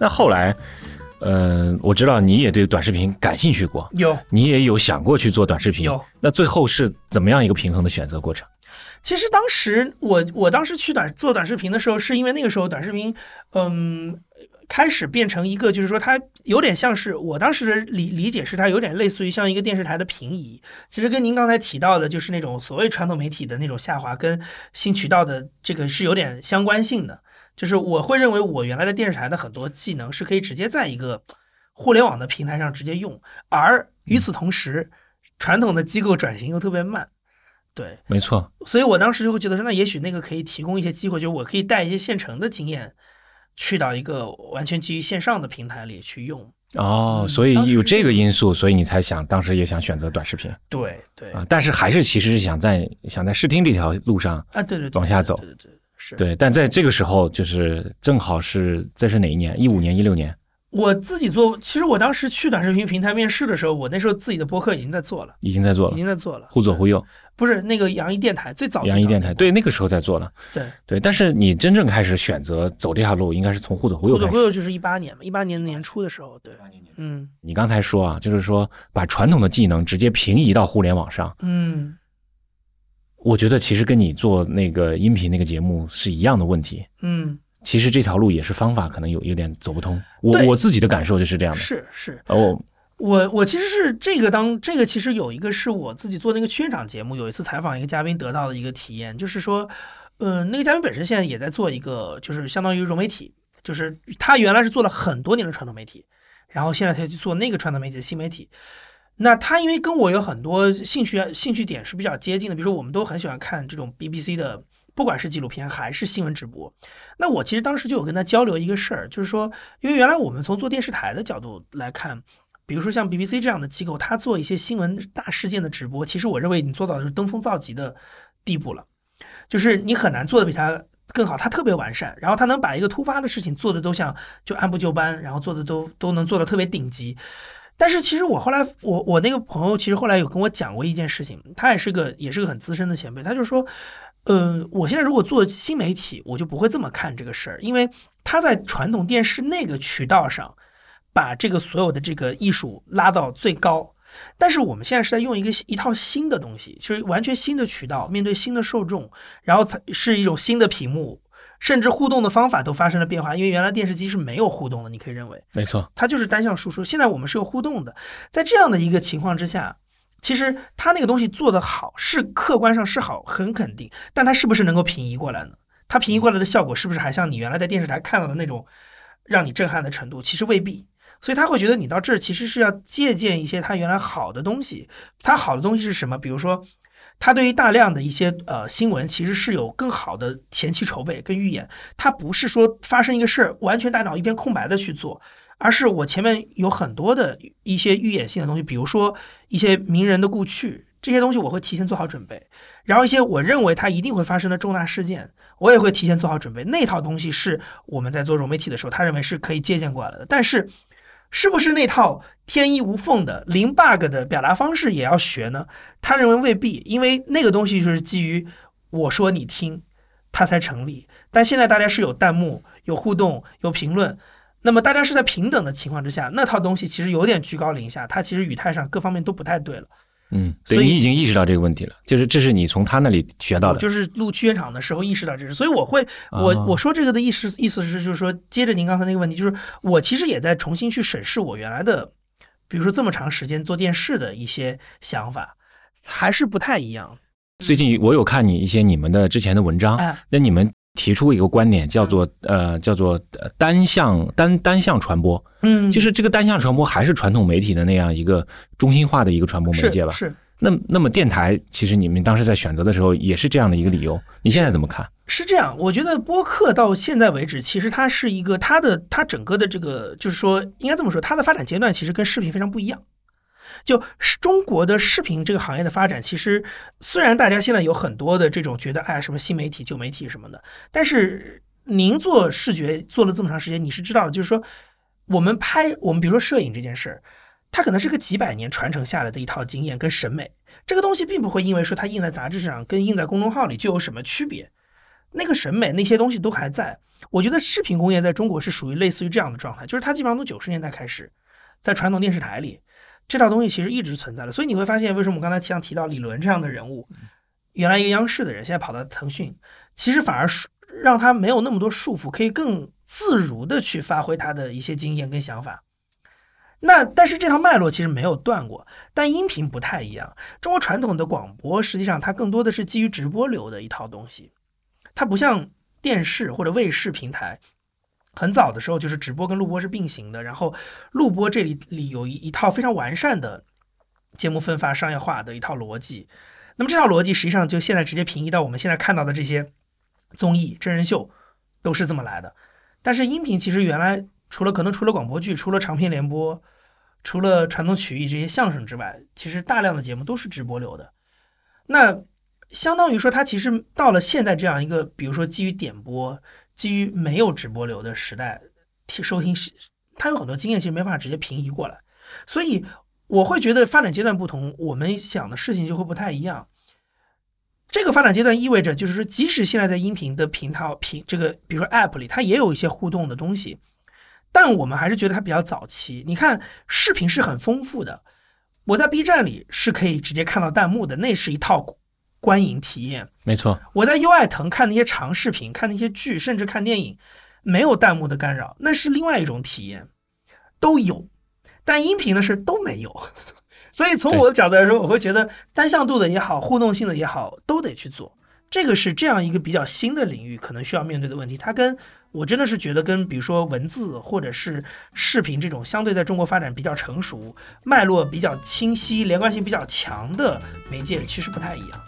那后来，呃，我知道你也对短视频感兴趣过， 有， 你也有想过去做短视频， 有。 那最后是怎么样一个平衡的选择过程？ 其实当时我我当时去短做短视频的时候，是因为那个时候短视频，嗯，开始变成一个，就是说它有点像是我当时的理理解是它有点类似于像一个电视台的平移。其实跟您刚才提到的，就是那种所谓传统媒体的那种下滑，跟新渠道的这个是有点相关性的。就是我会认为我原来在电视台的很多技能是可以直接在一个互联网的平台上直接用，而与此同时，传统的机构转型又特别慢。对， 没错， 所以我当时就会觉得说，那也许那个可以提供一些机会，就是我可以带一些现成的经验，去到一个完全基于线上的平台里去用。 哦， 嗯所以有这个因素，所以你才想当时也想选择短视频。 对对啊，但是还是其实是想在想在视听这条路上啊，对对对， 往下走。 对对对，是。 对，但在这个时候，就是正好是这是哪一年？一五年、一六年。 我自己做，其实我当时去短视频平台面试的时候，我那时候自己的播客已经在做了， 已经在做了， 已经在做了， 忽左忽右， 不是那个杨一电台最早， 杨一电台，对，那个时候在做了， 对对。但是你真正开始选择走这条路，应该是从忽左忽右开始。 忽左忽右就是一八年嘛，一八年年初的时候，对，嗯。 你刚才说啊，就是说把传统的技能直接平移到互联网上， 嗯， 我觉得其实跟你做那个音频那个节目是一样的问题， 嗯。 其实这条路也是方法可能有有点走不通，我我自己的感受就是这样的。 是是， 哦， 我我其实是这个当这个其实有一个是我自己做那个缺场节目，有一次采访一个嘉宾得到的一个体验，就是说，呃，那个嘉宾本身现在也在做一个，就是相当于融媒体，就是他原来是做了很多年的传统媒体，然后现在他去做那个传统媒体的新媒体。那他因为跟我有很多兴趣兴趣点是比较接近的，比如说我们都很喜欢看这种 B B C 的。不管是纪录片还是新闻直播，那我其实当时就有跟他交流一个事儿，就是说，因为原来我们从做电视台的角度来看，比如说像 B B C 这样的机构，他做一些新闻大事件的直播，其实我认为你做到的是登峰造极的地步了，就是你很难做的比他更好，他特别完善，然后他能把一个突发的事情做的都像就按部就班，然后做的都都能做的特别顶级。但是其实我后来，我我那个朋友其实后来有跟我讲过一件事情，他也是个也是个很资深的前辈，他就说，呃，我现在如果做新媒体，我就不会这么看这个事儿，因为他在传统电视那个渠道上，把这个所有的这个艺术拉到最高，但是我们现在是在用一个一套新的东西，就是完全新的渠道，面对新的受众，然后才是一种新的屏幕。甚至互动的方法都发生了变化，因为原来电视机是没有互动的，你可以认为， 没错， 它就是单向输出。现在我们是有互动的，在这样的一个情况之下，其实它那个东西做得好，是客观上是好，很肯定，但它是不是能够平移过来呢？它平移过来的效果是不是还像你原来在电视台看到的那种让你震撼的程度？其实未必。所以他会觉得你到这儿其实是要借鉴一些他原来好的东西。他好的东西是什么？比如说。他对于大量的一些呃新闻其实是有更好的前期筹备跟预演，他不是说发生一个事儿完全大脑一片空白的去做，而是我前面有很多的一些预演性的东西，比如说一些名人的故去，这些东西我会提前做好准备，然后一些我认为它一定会发生的重大事件，我也会提前做好准备。那套东西是我们在做融媒体的时候，他认为是可以借鉴过来的，但是。是不是那套天衣无缝的零 bug 的表达方式也要学呢？他认为未必，因为那个东西就是基于我说你听，它才成立。但现在大家是有弹幕、有互动、有评论，那么大家是在平等的情况之下，那套东西其实有点居高临下，它其实语态上各方面都不太对了。 嗯，对，你已经意识到这个问题了，就是这是你从他那里学到的。 我就是录区原场的时候意识到这是，所以我会，我、哦、我说这个的意思意思是，就是说，接着您刚才那个问题，就是我其实也在重新去审视我原来的，比如说这么长时间做电视的一些想法，还是不太一样。 最近我有看你一些你们的之前的文章， 哎、 那你们提出一个观点，叫做、嗯、呃叫做单向单单向传播。嗯，就是这个单向传播还是传统媒体的那样一个中心化的一个传播媒介吧？ 是。是那那么电台，其实你们当时在选择的时候也是这样的一个理由，你现在怎么看？ 是这样，我觉得播客到现在为止，其实它是一个它的它整个的这个，就是说应该这么说，它的发展阶段其实跟视频非常不一样。就是中国的视频这个行业的发展，其实虽然大家现在有很多的这种觉得哎什么新媒体旧媒体什么的，但是您做视觉做了这么长时间，你是知道的，就是说我们拍我们比如说摄影这件事儿，它可能是个几百年传承下来的一套经验跟审美，这个东西并不会因为说它印在杂志上跟印在公众号里就有什么区别，那个审美那些东西都还在。 我觉得视频工业在中国是属于类似于这样的状态，就是它基本上从九十年代开始，在传统电视台里，这套东西其实一直存在的。所以你会发现，为什么我刚才像提到李伦这样的人物，原来一个央视的人，现在跑到腾讯，其实反而让他没有那么多束缚，可以更自如的去发挥他的一些经验跟想法。那但是这条脉络其实没有断过，但音频不太一样。中国传统的广播实际上它更多的是基于直播流的一套东西，它不像电视或者卫视平台，很早的时候就是直播跟录播是并行的，然后录播这里里有一一套非常完善的节目分发商业化的一套逻辑。那么这套逻辑实际上就现在直接平移到我们现在看到的这些综艺真人秀都是这么来的。但是音频其实原来除了可能除了广播剧，除了长篇联播，除了传统曲艺这些相声之外，其实大量的节目都是直播流的。那相当于说它其实到了现在这样一个比如说基于点播基于没有直播流的时代，收听它有很多经验其实没办法直接平移过来。所以我会觉得发展阶段不同，我们想的事情就会不太一样。这个发展阶段意味着就是说即使现在在音频的频道频这个比如说 App 里它也有一些互动的东西，但我们还是觉得它比较早期。你看视频是很丰富的，我在 B 站里是可以直接看到弹幕的，那是一套观影体验。 没错， 我在优爱腾看那些长视频，看那些剧，甚至看电影，没有弹幕的干扰，那是另外一种体验，都有。但音频的是都没有。所以从我的角度来说，我会觉得单向度的也好，互动性的也好，都得去做。这个是这样一个比较新的领域可能需要面对的问题。它跟我真的是觉得跟比如说文字或者是视频这种相对在中国发展比较成熟、脉络比较清晰、连贯性比较强的媒介其实不太一样。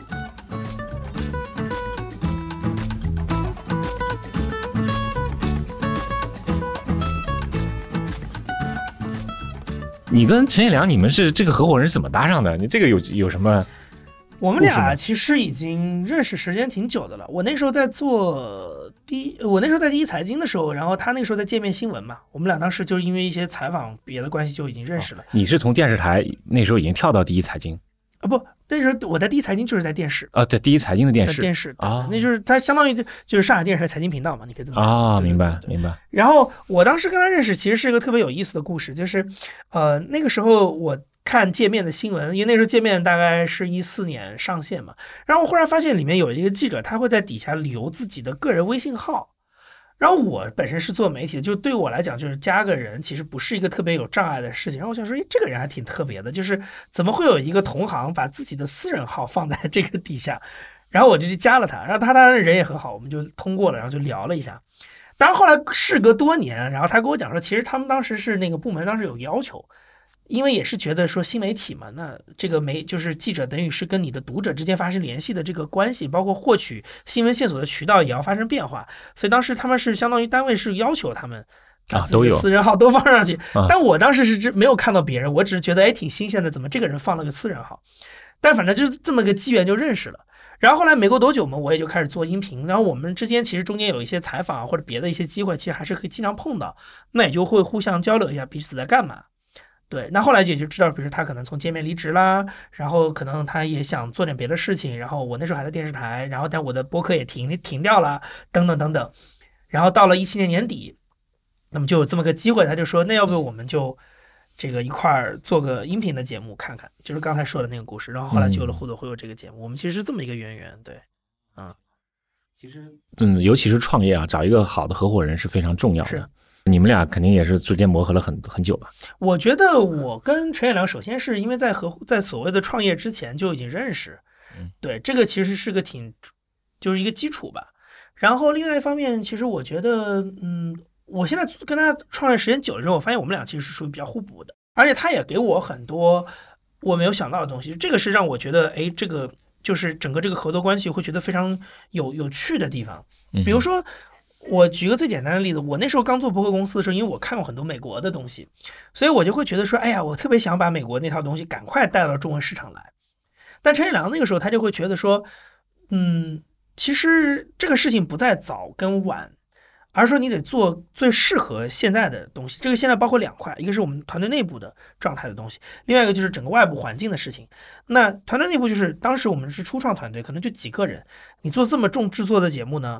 你跟陈彦良，你们是这个合伙人是怎么搭上的？你这个有有什么？ 我们俩其实已经认识时间挺久的了。我那时候在做第一，我那时候在第一财经的时候，然后他那个时候在界面新闻嘛，我们俩当时就是因为一些采访别的关系就已经认识了。哦、 你是从电视台那时候已经跳到第一财经啊？不，那时候我在第一财经就是在电视啊，在第一财经的电视， 电视啊， 那就是它相当于就是上海电视台财经频道嘛，你可以这么啊，明白明白。 然后我当时跟他认识，其实是一个特别有意思的故事，就是呃那个时候我看界面的新闻，因为那时候界面大概是一四年上线嘛，然后我忽然发现里面有一个记者，他会在底下留自己的个人微信号。然后我本身是做媒体的，就对我来讲，就是加个人其实不是一个特别有障碍的事情。然后我想说，哎，这个人还挺特别的，就是怎么会有一个同行把自己的私人号放在这个底下？然后我就去加了他，然后他当然人也很好，我们就通过了，然后就聊了一下。当然后来事隔多年，然后他跟我讲说，其实他们当时是那个部门当时有要求。因为也是觉得说新媒体嘛，那这个媒就是记者等于是跟你的读者之间发生联系的这个关系，包括获取新闻线索的渠道也要发生变化，所以当时他们是相当于单位是要求他们啊都有私人号都放上去，啊、但我当时是没有看到别人，我只是觉得哎挺新鲜的，怎么这个人放了个私人号？但反正就是这么个机缘就认识了。然后后来没过多久嘛，我也就开始做音频，然后我们之间其实中间有一些采访或者别的一些机会，其实还是可以经常碰到，那也就会互相交流一下彼此在干嘛。对，那后来也就知道，比如他可能从界面离职啦，然后可能他也想做点别的事情，然后我那时候还在电视台，然后但我的播客也停停掉了，等等等等。然后到了一七年年底，那么就有这么个机会，他就说，那要不我们就这个一块儿做个音频的节目看看，就是刚才说的那个故事。然后后来就有了互动会有这个节目，我们其实是这么一个渊源。对，嗯， 其实嗯，尤其是创业啊，找一个好的合伙人是非常重要的。是。你们俩肯定也是之间磨合了很很久吧？ 我觉得我跟陈彦良首先是因为在合在所谓的创业之前就已经认识，嗯，对，这个其实是个挺就是一个基础吧。然后另外一方面，其实我觉得，嗯，我现在跟他创业时间久了之后，我发现我们俩其实是属于比较互补的，而且他也给我很多我没有想到的东西，这个是让我觉得，哎，这个就是整个这个合作关系会觉得非常有有趣的地方，比如说。我举个最简单的例子，我那时候刚做播客公司的时候，因为我看过很多美国的东西，所以我就会觉得说，哎呀，我特别想把美国那套东西赶快带到中文市场来。但陈彦良那个时候他就会觉得说，嗯，其实这个事情不在早跟晚，而是说你得做最适合现在的东西。这个现在包括两块，一个是我们团队内部的状态的东西，另外一个就是整个外部环境的事情。那团队内部就是当时我们是初创团队，可能就几个人，你做这么重制作的节目呢，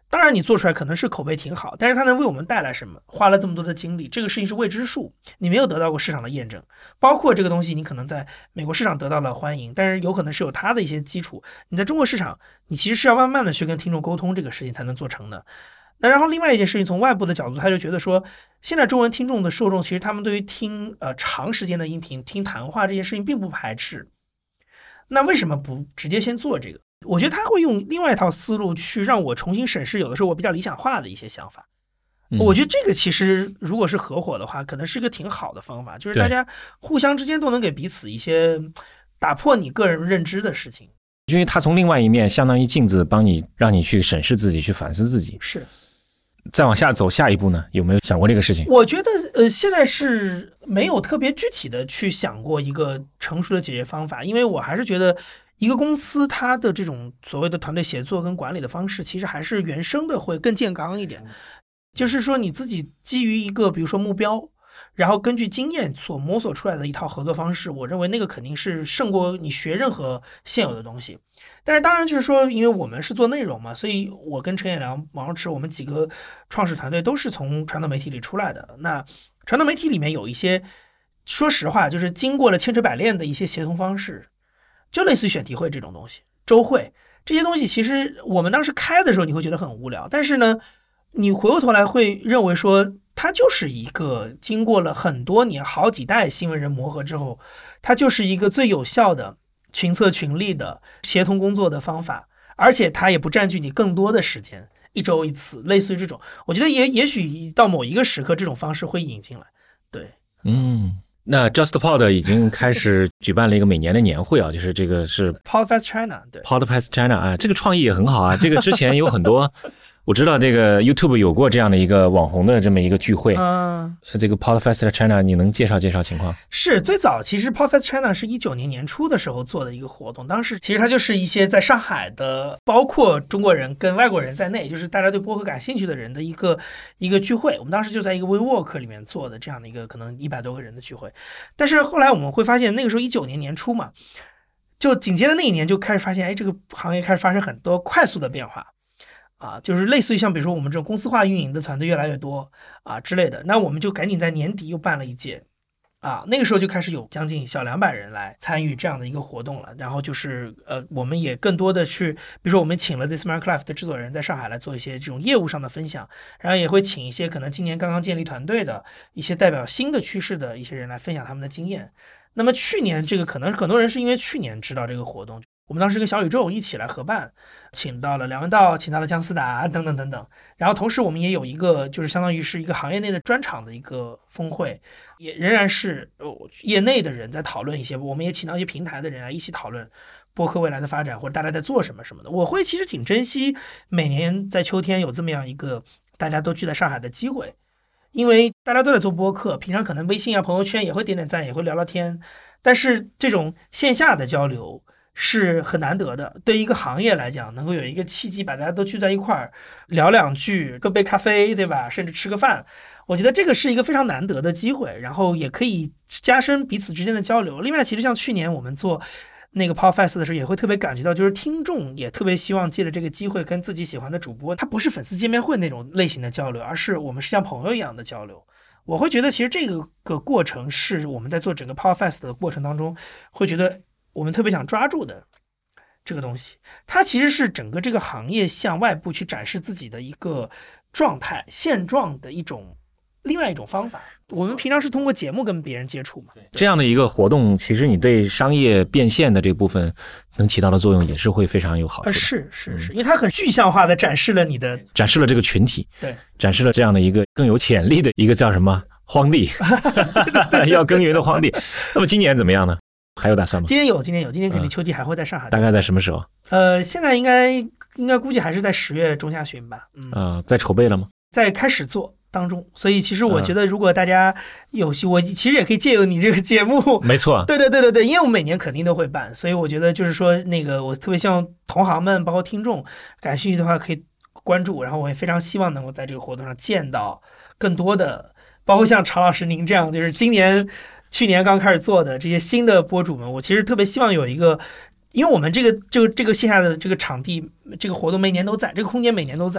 当然你做出来可能是口碑挺好，但是它能为我们带来什么？花了这么多的精力，这个事情是未知数，你没有得到过市场的验证。包括这个东西，你可能在美国市场得到了欢迎，但是有可能是有它的一些基础。你在中国市场，你其实是要慢慢的去跟听众沟通这个事情才能做成的。那然后另外一件事情，从外部的角度，他就觉得说，现在中文听众的受众，其实他们对于听呃长时间的音频、听谈话这件事情并不排斥。那为什么不直接先做这个？我觉得他会用另外一套思路去让我重新审视有的时候我比较理想化的一些想法。 嗯、 我觉得这个其实如果是合伙的话，可能是个挺好的方法，就是大家互相之间都能给彼此一些打破你个人认知的事情。 因为他从另外一面相当于镜子，帮你让你去审视自己，去反思自己。 是。 再往下走，下一步呢？有没有想过这个事情？ 我觉得，呃，现在是没有特别具体的去想过一个成熟的解决方法，因为我还是觉得，一个公司它的这种所谓的团队协作跟管理的方式，其实还是原生的会更健康一点。就是说，你自己基于一个比如说目标，然后根据经验所摸索出来的一套合作方式，我认为那个肯定是胜过你学任何现有的东西。但是当然就是说，因为我们是做内容嘛，所以我跟陈彦良、王荣池，我们几个创始团队都是从传统媒体里出来的。那传统媒体里面有一些，说实话，就是经过了千锤百炼的一些协同方式，就类似于选题会这种东西、周会这些东西，其实我们当时开的时候你会觉得很无聊，但是呢，你回过头来会认为说，它就是一个经过了很多年、好几代新闻人磨合之后，它就是一个最有效的群策群力的协同工作的方法，而且它也不占据你更多的时间，一周一次，类似于这种，我觉得也也许到某一个时刻，这种方式会引进来。对， 嗯，那 JustPod 已经开始举办了一个每年的年会啊，就是这个是 Podfest China， 对 Podfest China 啊，这个创意也很好啊。这个之前有很多。我知道这个 YouTube 有过这样的一个网红的这么一个聚会， 嗯， 这个 Podfest China 你能介绍介绍情况？ 是最早其实 Podfest China 是一九年年初的时候做的一个活动，当时其实它就是一些在上海的，包括中国人跟外国人在内，就是大家对播客感兴趣的人的一个一个聚会。我们当时就在一个 WeWork 里面做的这样的一个可能一百多个人的聚会，但是后来我们会发现，那个时候一九年年初嘛，就紧接着那一年就开始发现，哎，这个行业开始发生很多快速的变化。啊，就是类似于像比如说我们这种公司化运营的团队越来越多啊之类的，那我们就赶紧在年底又办了一届，啊，那个时候就开始有将近小两百人来参与这样的一个活动了。然后就是呃，我们也更多的去，比如说我们请了 This American Life 的制作人在上海来做一些这种业务上的分享，然后也会请一些可能今年刚刚建立团队的一些代表新的趋势的一些人来分享他们的经验。那么去年这个可能很多人是因为去年知道这个活动。我们当时跟小宇宙一起来合办，请到了梁文道，请到了姜思达等等等等。然后同时我们也有一个就是相当于是一个行业内的专场的一个峰会，也仍然是业内的人在讨论一些，我们也请到一些平台的人来一起讨论播客未来的发展，或者大家在做什么什么的。我会其实挺珍惜每年在秋天有这么样一个大家都聚在上海的机会，因为大家都在做播客，平常可能微信啊朋友圈也会点点赞，也会聊聊天，但是这种线下的交流是很难得的。对一个行业来讲，能够有一个契机把大家都聚在一块儿聊两句，喝杯咖啡，对吧？甚至吃个饭，我觉得这个是一个非常难得的机会，然后也可以加深彼此之间的交流。另外，其实像去年我们做那个 Podfest 的时候，也会特别感觉到，就是听众也特别希望借着这个机会跟自己喜欢的主播，他不是粉丝见面会那种类型的交流，而是我们是像朋友一样的交流。我会觉得其实这个个过程是我们在做整个 Podfest 的过程当中会觉得我们特别想抓住的这个东西，它其实是整个这个行业向外部去展示自己的一个状态现状的一种另外一种方法。我们平常是通过节目跟别人接触嘛， 这样的一个活动，其实你对商业变现的这部分能起到的作用也是会非常有好处的。 呃、是是是、嗯，因为它很具象化的展示了你的， 展示了这个群体， 对， 展示了这样的一个更有潜力的一个叫什么荒地，要耕耘的荒地。那么今年怎么样呢？还有打算吗？ 今年有，今年有，今年肯定秋季还会在上海、嗯。 大概在什么时候？ 呃，现在应该应该估计还是在十月中下旬吧。嗯， 呃，在筹备了吗？ 在开始做当中，所以其实我觉得，如果大家有戏、嗯，我其实也可以借由你这个节目。 没错， 对对对对对，因为我们每年肯定都会办，所以我觉得就是说，那个我特别希望同行们，包括听众，感兴趣的话可以关注，然后我也非常希望能够在这个活动上见到更多的，包括像常老师您这样，就是今年。去年刚开始做的这些新的播主们，我其实特别希望有一个，因为我们这个这个这个线下的这个场地，这个活动每年都在，这个空间每年都在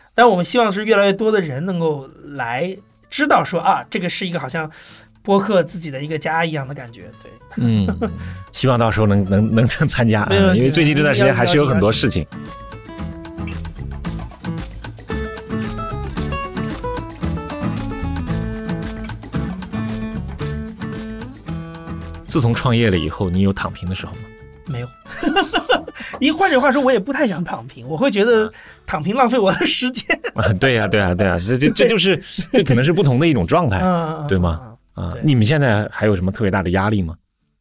但我们希望是越来越多的人能够来知道说啊，这个是一个好像播客自己的一个家一样的感觉。对， 嗯，希望到时候能能能参加啊，因为最近这段时间还是有很多事情。自从创业了以后，你有躺平的时候吗？ 没有。一换句话说，我也不太想躺平，我会觉得躺平浪费我的时间。 啊，对呀、啊，对呀、啊，对呀、啊，这这这就是这可能是不同的一种状态， 嗯、 对吗？啊，你们现在还有什么特别大的压力吗？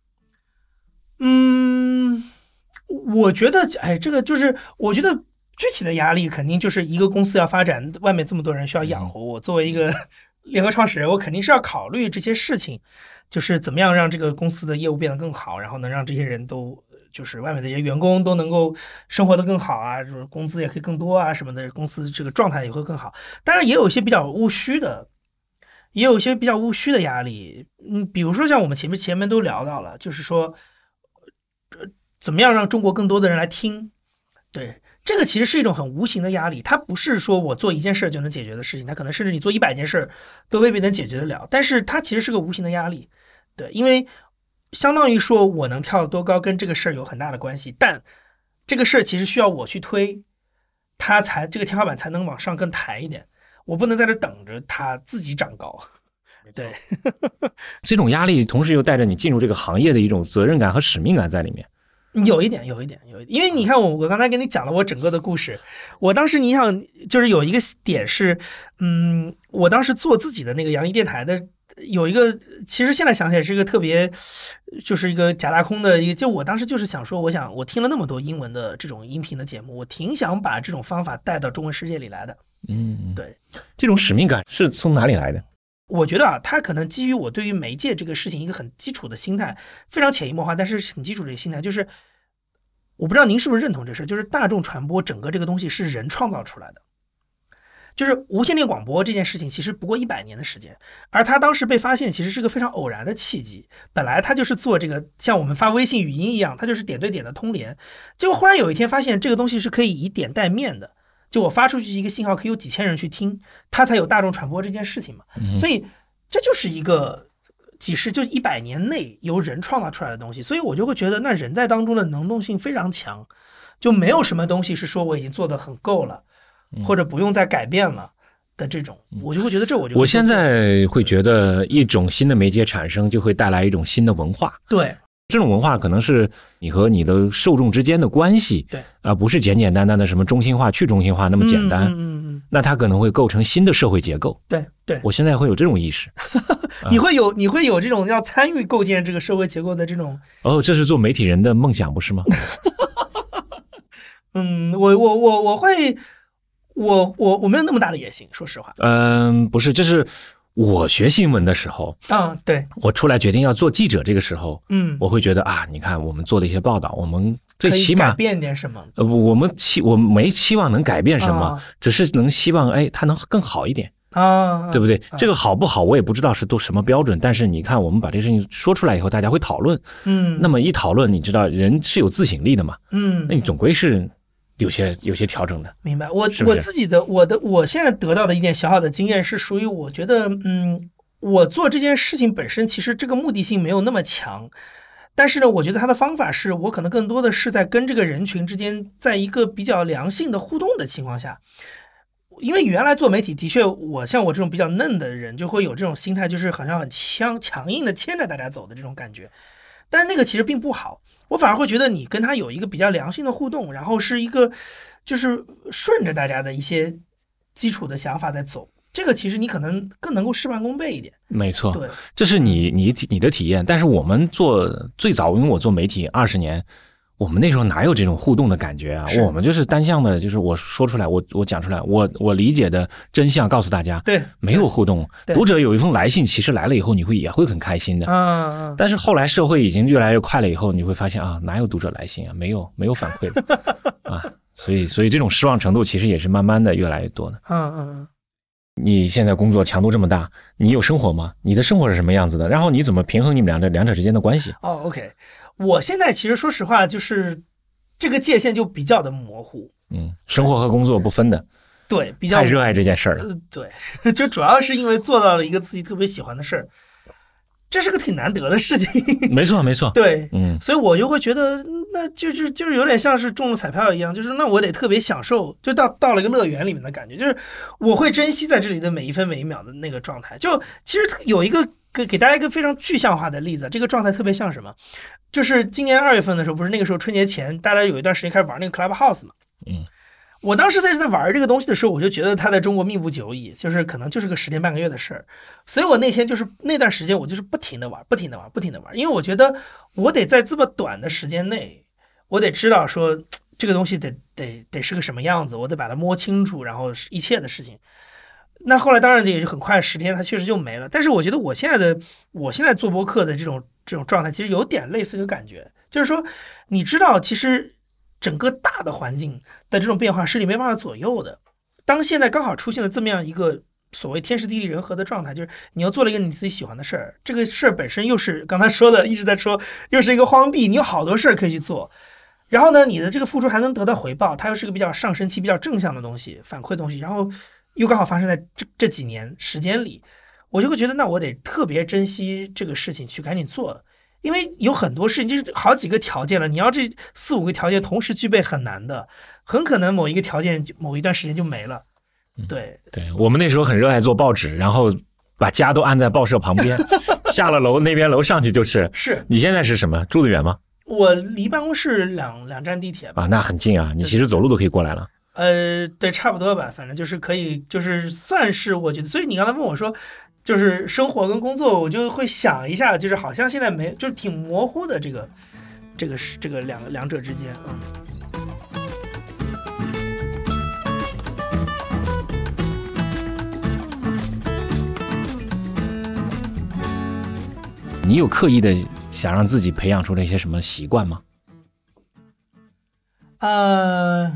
嗯，我觉得，哎，这个就是我觉得具体的压力肯定就是一个公司要发展，外面这么多人需要养活我，作为一个联合创始人，我肯定是要考虑这些事情。就是怎么样让这个公司的业务变得更好，然后能让这些人都就是外面的这些员工都能够生活得更好啊，就是工资也可以更多啊什么的，公司这个状态也会更好。当然也有一些比较务虚的，也有一些比较务虚的压力。嗯，比如说像我们前面前面都聊到了，就是说，呃，怎么样让中国更多的人来听？对。这个其实是一种很无形的压力，它不是说我做一件事就能解决的事情，它可能甚至你做一百件事都未必能解决得了，但是它其实是个无形的压力，对，因为相当于说我能跳得多高跟这个事儿有很大的关系，但这个事儿其实需要我去推，它才这个天花板才能往上更抬一点，我不能在这等着它自己长高。对， 这种压力同时又带着你进入这个行业的一种责任感和使命感在里面。 有一点，有一点，有一点，因为你看我，我刚才跟你讲了我整个的故事。我当时你想，就是有一个点是，嗯，我当时做自己的那个洋溢电台的，有一个，其实现在想起来是一个特别，就是一个假大空的一个。就我当时就是想说，我想我听了那么多英文的这种音频的节目，我挺想把这种方法带到中文世界里来的。 嗯， 对， 这种使命感是从哪里来的？ 我觉得啊，它可能基于我对于媒介这个事情一个很基础的心态，非常潜移默化，但是很基础的心态，就是我不知道您是不是认同这事，就是大众传播整个这个东西是人创造出来的，就是无线电广播这件事情其实不过一百年的时间，而它当时被发现其实是个非常偶然的契机，本来它就是做这个像我们发微信语音一样，它就是点对点的通联，结果忽然有一天发现这个东西是可以以点带面的。就我发出去一个信号，可以有几千人去听，它才有大众传播这件事情嘛。 嗯、 所以这就是一个几十就一百年内由人创造出来的东西。所以我就会觉得，那人在当中的能动性非常强，就没有什么东西是说我已经做得很够了， 嗯、 或者不用再改变了的这种，我就会觉得这我就我现在会觉得一种新的媒介产生，就会带来一种新的文化。 对。 这种文化可能是你和你的受众之间的关系， 对， 而、呃、不是简简单单的什么中心化、去中心化那么简单。 嗯嗯嗯， 那它可能会构成新的社会结构。 对对， 我现在会有这种意识。 你会有你会有这种要参与构建这个社会结构的这种。 哦，这是做媒体人的梦想，不是吗？ 嗯，我我我我会，我我我没有那么大的野心，说实话。 嗯，不是，这是。我学新闻的时候， 啊、哦，对， 我出来决定要做记者，这个时候， 嗯， 我会觉得啊，你看我们做的一些报道，我们最起码改变点什么？ 呃，我们期我没期望能改变什么， 哦、 只是能希望，哎，它能更好一点啊， 对不对？ 啊、 这个好不好，我也不知道是都什么标准，但是你看，我们把这个事情说出来以后，大家会讨论， 嗯， 那么一讨论，你知道人是有自省力的嘛， 嗯， 那你总归是。有些有些调整的， 明白？我是不是我自己的我的我现在得到的一点小小的经验是属于我觉得，嗯。我做这件事情本身其实这个目的性没有那么强，但是呢，我觉得它的方法是我可能更多的是在跟这个人群之间，在一个比较良性的互动的情况下，因为原来做媒体的确，我像我这种比较嫩的人就会有这种心态，就是好像很强强硬的牵着大家走的这种感觉，但是那个其实并不好，我反而会觉得你跟他有一个比较良性的互动，然后是一个就是顺着大家的一些基础的想法在走。这个其实你可能更能够事半功倍一点， 没错， 对， 这是你你你的体验。但是我们做最早，因为我做媒体二十年，我们那时候哪有这种互动的感觉啊？我们就是单向的，就是我说出来，我我讲出来，我我理解的真相告诉大家， 对， 没有互动。读者有一封来信，其实来了以后，你会也会很开心的， 嗯嗯。 但是后来社会已经越来越快了以后，你会发现啊，哪有读者来信啊？没有没有反馈的啊，所以所以这种失望程度其实也是慢慢的越来越多的。 嗯嗯嗯。 你现在工作强度这么大，你有生活吗？你的生活是什么样子的？然后你怎么平衡你们两者两者之间的关系？ 哦 ，OK， 我现在其实说实话，就是这个界限就比较的模糊。 嗯，生活和工作不分的。 对，比较太热爱这件事儿了。 呃、对，就主要是因为做到了一个自己特别喜欢的事儿，这是个挺难得的事情。 没错，没错。 对， 嗯， 所以我就会觉得，那就是就是有点像是中了彩票一样，就是那我得特别享受，就到到了一个乐园里面的感觉，就是我会珍惜在这里的每一分每一秒的那个状态。就其实有一个给给大家一个非常具象化的例子，这个状态特别像什么？就是今年二月份的时候，不是那个时候春节前，大家有一段时间开始玩那个 Clubhouse 嘛？ 嗯。 我当时在在玩这个东西的时候，我就觉得它在中国密不久矣，就是可能就是个十天半个月的事儿。所以我那天就是那段时间，我就是不停的玩，不停的玩，不停的玩，因为我觉得我得在这么短的时间内，我得知道说这个东西得得得是个什么样子，我得把它摸清楚，然后一切的事情。那后来当然也就很快，十天它确实就没了。但是我觉得我现在的我现在做播客的这种这种状态，其实有点类似的感觉，就是说你知道其实。整个大的环境的这种变化是你没办法左右的。当现在刚好出现了这么样一个所谓天时地利人和的状态，就是你又做了一个你自己喜欢的事儿，这个事儿本身又是刚才说的一直在说，又是一个荒地，你有好多事儿可以去做。然后呢，你的这个付出还能得到回报，它又是个比较上升期、比较正向的东西，反馈的东西，然后又刚好发生在这这几年时间里，我就会觉得那我得特别珍惜这个事情，去赶紧做。因为有很多事情就是好几个条件了，你要这四五个条件同时具备很难的，很可能某一个条件某一段时间就没了。对、 嗯、对，我们那时候很热爱做报纸，然后把家都安在报社旁边，下了楼那边楼上去就是。 是你现在是什么？住得远吗？ 我离办公室两两站地铁吧。 啊，那很近啊，你其实走路都可以过来了。 呃，对，差不多吧，反正就是可以，就是算是我觉得，所以你刚才问我说。就是生活跟工作，我就会想一下，就是好像现在没，就是挺模糊的这个，这个是这个两个两者之间，嗯。 你有刻意的想让自己培养出来一些什么习惯吗？ 呃。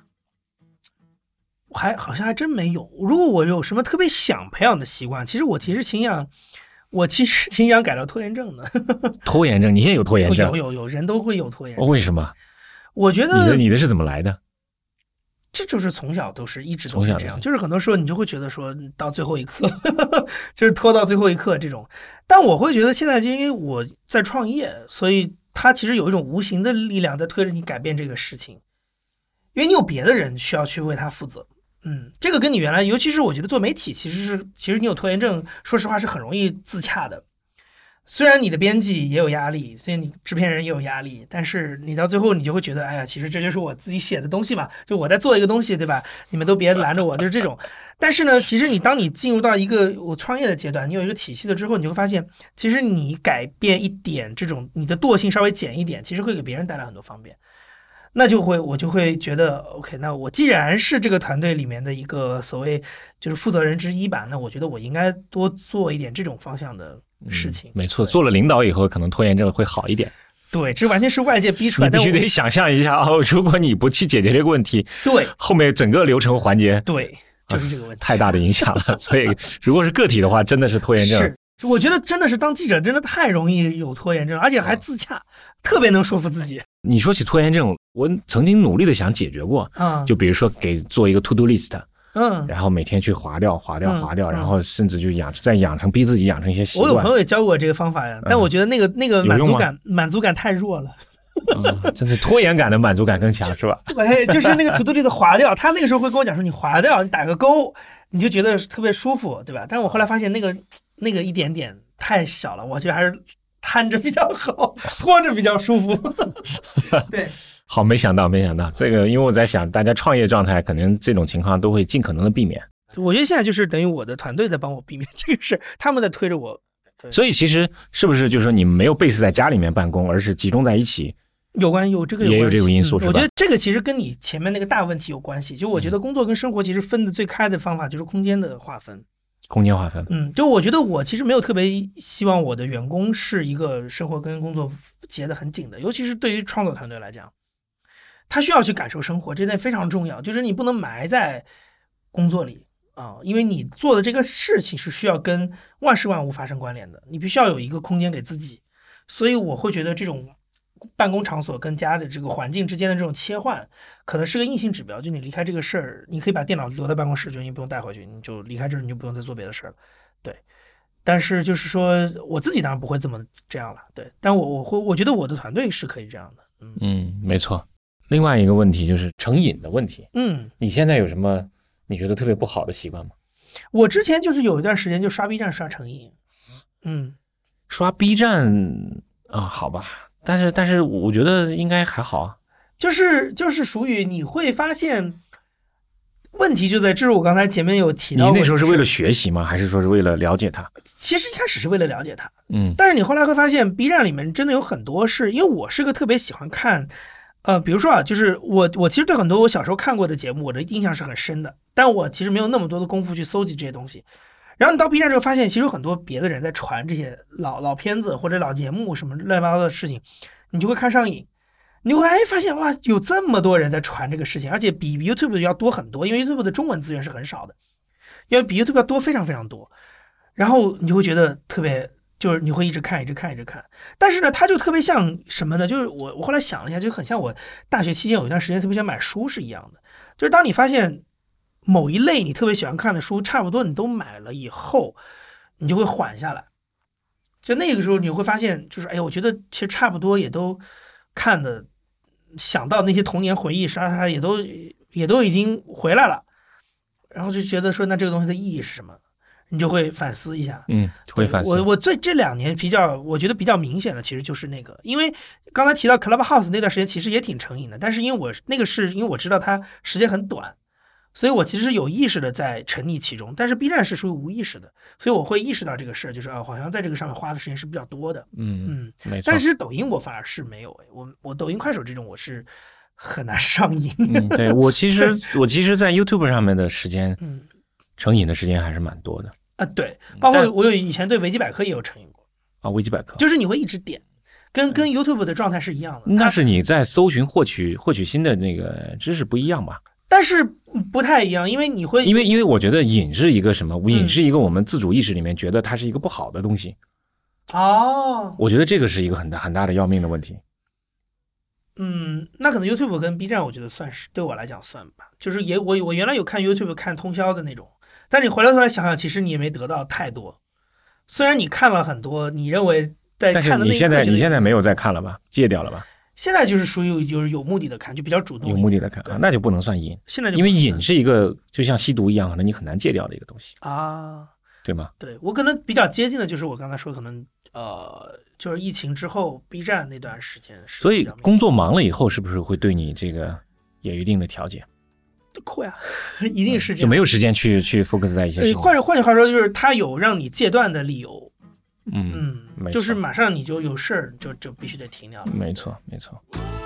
还好像还真没有。如果我有什么特别想培养的习惯，其实我其实挺想，我其实挺想改掉拖延症的。 拖延症，你也有拖延症？ 有有有，人都会有拖延症。 哦，为什么？ 我觉得你的你的是怎么来的？ 这就是从小都是一直都是这样，就是很多时候你就会觉得说到最后一刻，就是拖到最后一刻这种。但我会觉得现在就因为我在创业，所以它其实有一种无形的力量在推着你改变这个事情，因为你有别的人需要去为它负责。嗯，这个跟你原来，尤其是我觉得做媒体，其实是其实你有拖延症，说实话是很容易自洽的。虽然你的编辑也有压力，所以你制片人也有压力，但是你到最后你就会觉得，哎呀，其实这就是我自己写的东西嘛，就我在做一个东西，对吧？你们都别拦着我，就是这种。但是呢，其实你当你进入到一个我创业的阶段，你有一个体系了之后，你就会发现，其实你改变一点这种你的惰性稍微减一点，其实会给别人带来很多方便。那就会我就会觉得 OK， 那我既然是这个团队里面的一个所谓就是负责人之一吧，那我觉得我应该多做一点这种方向的事情。 嗯、没错，做了领导以后，可能拖延症会好一点。 对，这完全是外界逼出来的。 你必须得想象一下哦，如果你不去解决这个问题， 对， 后面整个流程环节， 对，就是这个问题， 啊、太大的影响了。所以，如果是个体的话，真的是拖延症。 是。我觉得真的是当记者真的太容易有拖延症，而且还自洽，特别能说服自己。 你说起拖延症，我曾经努力的想解决过， 嗯， 就比如说给做一个 to do list， 嗯， 然后每天去划掉划掉划掉，嗯、然后甚至就养再养成逼自己养成一些习惯。 我有朋友也教过我这个方法呀，但我觉得那个、嗯、那个满足感满足感太弱了。 嗯，真是拖延感的满足感更强是吧？ 对，就是那个 to do list 划掉，他那个时候会跟我讲说，你划掉，你打个勾，你就觉得特别舒服，对吧？但是我后来发现那个那个一点点太小了，我觉得还是摊着比较好，拖着比较舒服。对， 好，没想到没想到这个，因为我在想，大家创业状态可能这种情况都会尽可能的避免。 我觉得现在就是等于我的团队在帮我避免这个事，他们在推着我。 所以其实是不是就是说你们没有 base 在家里面办公，而是集中在一起？ 有关有这个有关也有这种因素、嗯、是吧？ 我觉得这个其实跟你前面那个大问题有关系。就我觉得工作跟生活其实分的最开的方法就是空间的划分。 空间划分， 嗯，就我觉得我其实没有特别希望我的员工是一个生活跟工作结得很紧的，尤其是对于创作团队来讲，他需要去感受生活，这点非常重要。就是你不能埋在工作里啊、呃，因为你做的这个事情是需要跟万事万物发生关联的，你必须要有一个空间给自己。所以我会觉得这种办公场所跟家的这个环境之间的这种切换，可能是个硬性指标。就你离开这个事儿，你可以把电脑留在办公室，就你不用带回去，你就离开这儿，你就不用再做别的事儿了。对，但是就是说，我自己当然不会这么这样了。对，但我我会，我觉得我的团队是可以这样的。嗯嗯，没错。另外一个问题就是成瘾的问题。 嗯， 你现在有什么你觉得特别不好的习惯吗？ 我之前就是有一段时间就刷 B 站刷成瘾。嗯， 刷 B 站啊，好吧，但是但是我觉得应该还好啊。 就是就是属于你会发现，问题就在这是我刚才前面有提到， 你那时候是为了学习吗？还是说是为了了解它？ 其实一开始是为了了解它， 嗯， 但是你后来会发现 B 站里面真的有很多是因为我是个特别喜欢看。呃，比如说啊，就是我我其实对很多我小时候看过的节目，我的印象是很深的，但我其实没有那么多的功夫去搜集这些东西。然后你到 B 站之后，发现其实有很多别的人在传这些老老片子或者老节目什么乱七八糟的事情，你就会看上瘾，你就会哎发现哇，有这么多人在传这个事情，而且比 YouTube 要多很多，因为 YouTube 的中文资源是很少的，因为比 YouTube 要多非常非常多，然后你就会觉得特别。就是你会一直看，一直看，一直看，但是呢，它就特别像什么呢？就是我我后来想了一下，就很像我大学期间有一段时间特别想买书是一样的。就是当你发现某一类你特别喜欢看的书，差不多你都买了以后，你就会缓下来。就那个时候你会发现，就是哎，我觉得其实差不多也都看的，想到那些童年回忆啥啥也都也都已经回来了，然后就觉得说，那这个东西的意义是什么？你就会反思一下， 嗯，会反思。 我我最这两年比较，我觉得比较明显的其实就是那个，因为刚才提到 Clubhouse 那段时间其实也挺成瘾的，但是因为我那个是因为我知道它时间很短，所以我其实有意识的在沉溺其中。但是 B 站是属于无意识的，所以我会意识到这个事儿，就是啊，好像在这个上面花的时间是比较多的。 嗯嗯， 没错。 但是抖音我反而是没有，哎，我我抖音、快手这种我是很难上瘾。 嗯，对我其实我其实，在 YouTube 上面的时间， 嗯， 成瘾的时间还是蛮多的。 啊，对，包括我有以前对维基百科也有成瘾过啊，维基百科就是你会一直点，跟跟 YouTube 的状态是一样的。 那是你在搜寻获取获取新的那个知识不一样吧？ 但是不太一样，因为你会因为因为我觉得瘾是一个什么？瘾是一个我们自主意识里面觉得它是一个不好的东西。 哦， 我觉得这个是一个很大很大的要命的问题。 嗯，那可能 YouTube 跟 B 站，我觉得算是对我来讲算吧，就是也我我原来有看 YouTube 看通宵的那种。但你回过头来想想，其实你也没得到太多。虽然你看了很多，你认为在看的那一刻， 但是你现在你现在没有再看了吧？戒掉了吧？ 现在就是属于就是有目的的看，就比较主动。 有目的的看啊，那就不能算瘾。 现在就因为瘾是一个就像吸毒一样，可能你很难戒掉的一个东西啊， 对吗？ 对，我可能比较接近的就是我刚才说，可能呃，就是疫情之后 B 站那段时间是。 所以工作忙了以后，是不是会对你这个有一定的调节？ 会啊，一定是这样， 就没有时间去去 focus 在一些事情。 换句换句话说，就是它有让你戒断的理由。 嗯嗯，就是马上你就有事儿，就就必须得停掉了。 没错，没错。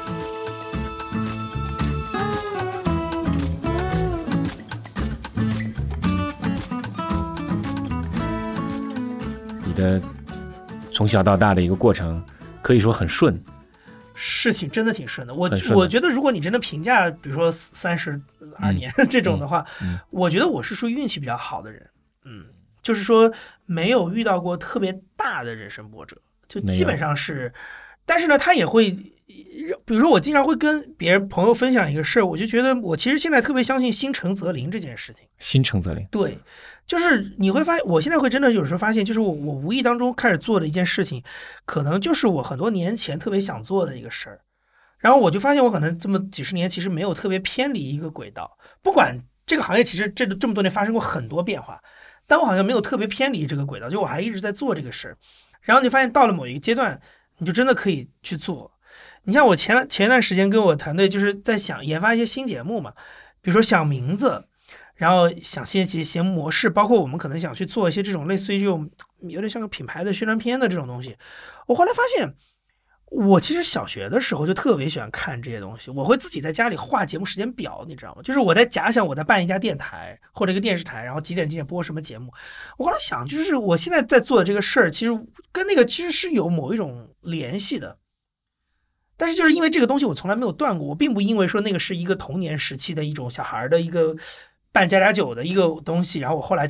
你的从小到大的一个过程，可以说很顺。 是挺真的挺顺的，我我觉得如果你真的评价，比如说三十二年、嗯、这种的话、 嗯嗯， 我觉得我是属于运气比较好的人，嗯，就是说没有遇到过特别大的人生波折，就基本上是，但是呢，他也会，比如说我经常会跟别人朋友分享一个事儿，我就觉得我其实现在特别相信心诚则灵这件事情。 心诚则灵， 对。就是你会发现，我现在会真的有时候发现，就是我我无意当中开始做的一件事情，可能就是我很多年前特别想做的一个事儿，然后我就发现我可能这么几十年其实没有特别偏离一个轨道，不管这个行业其实这这么多年发生过很多变化，但我好像没有特别偏离这个轨道，就我还一直在做这个事儿，然后你发现到了某一个阶段，你就真的可以去做。你像我前前一段时间跟我团队就是在想研发一些新节目嘛，比如说想名字。然后想些节目模式，包括我们可能想去做一些这种类似于这种有点像个品牌的宣传片的这种东西。我后来发现，我其实小学的时候就特别喜欢看这些东西，我会自己在家里画节目时间表，你知道吗？就是我在假想我在办一家电台或者一个电视台，然后几点几点播什么节目。我后来想，就是我现在在做的这个事儿，其实跟那个其实是有某一种联系的。但是就是因为这个东西我从来没有断过，我并不因为说那个是一个童年时期的一种小孩的一个。办家家酒的一个东西，然后我后来就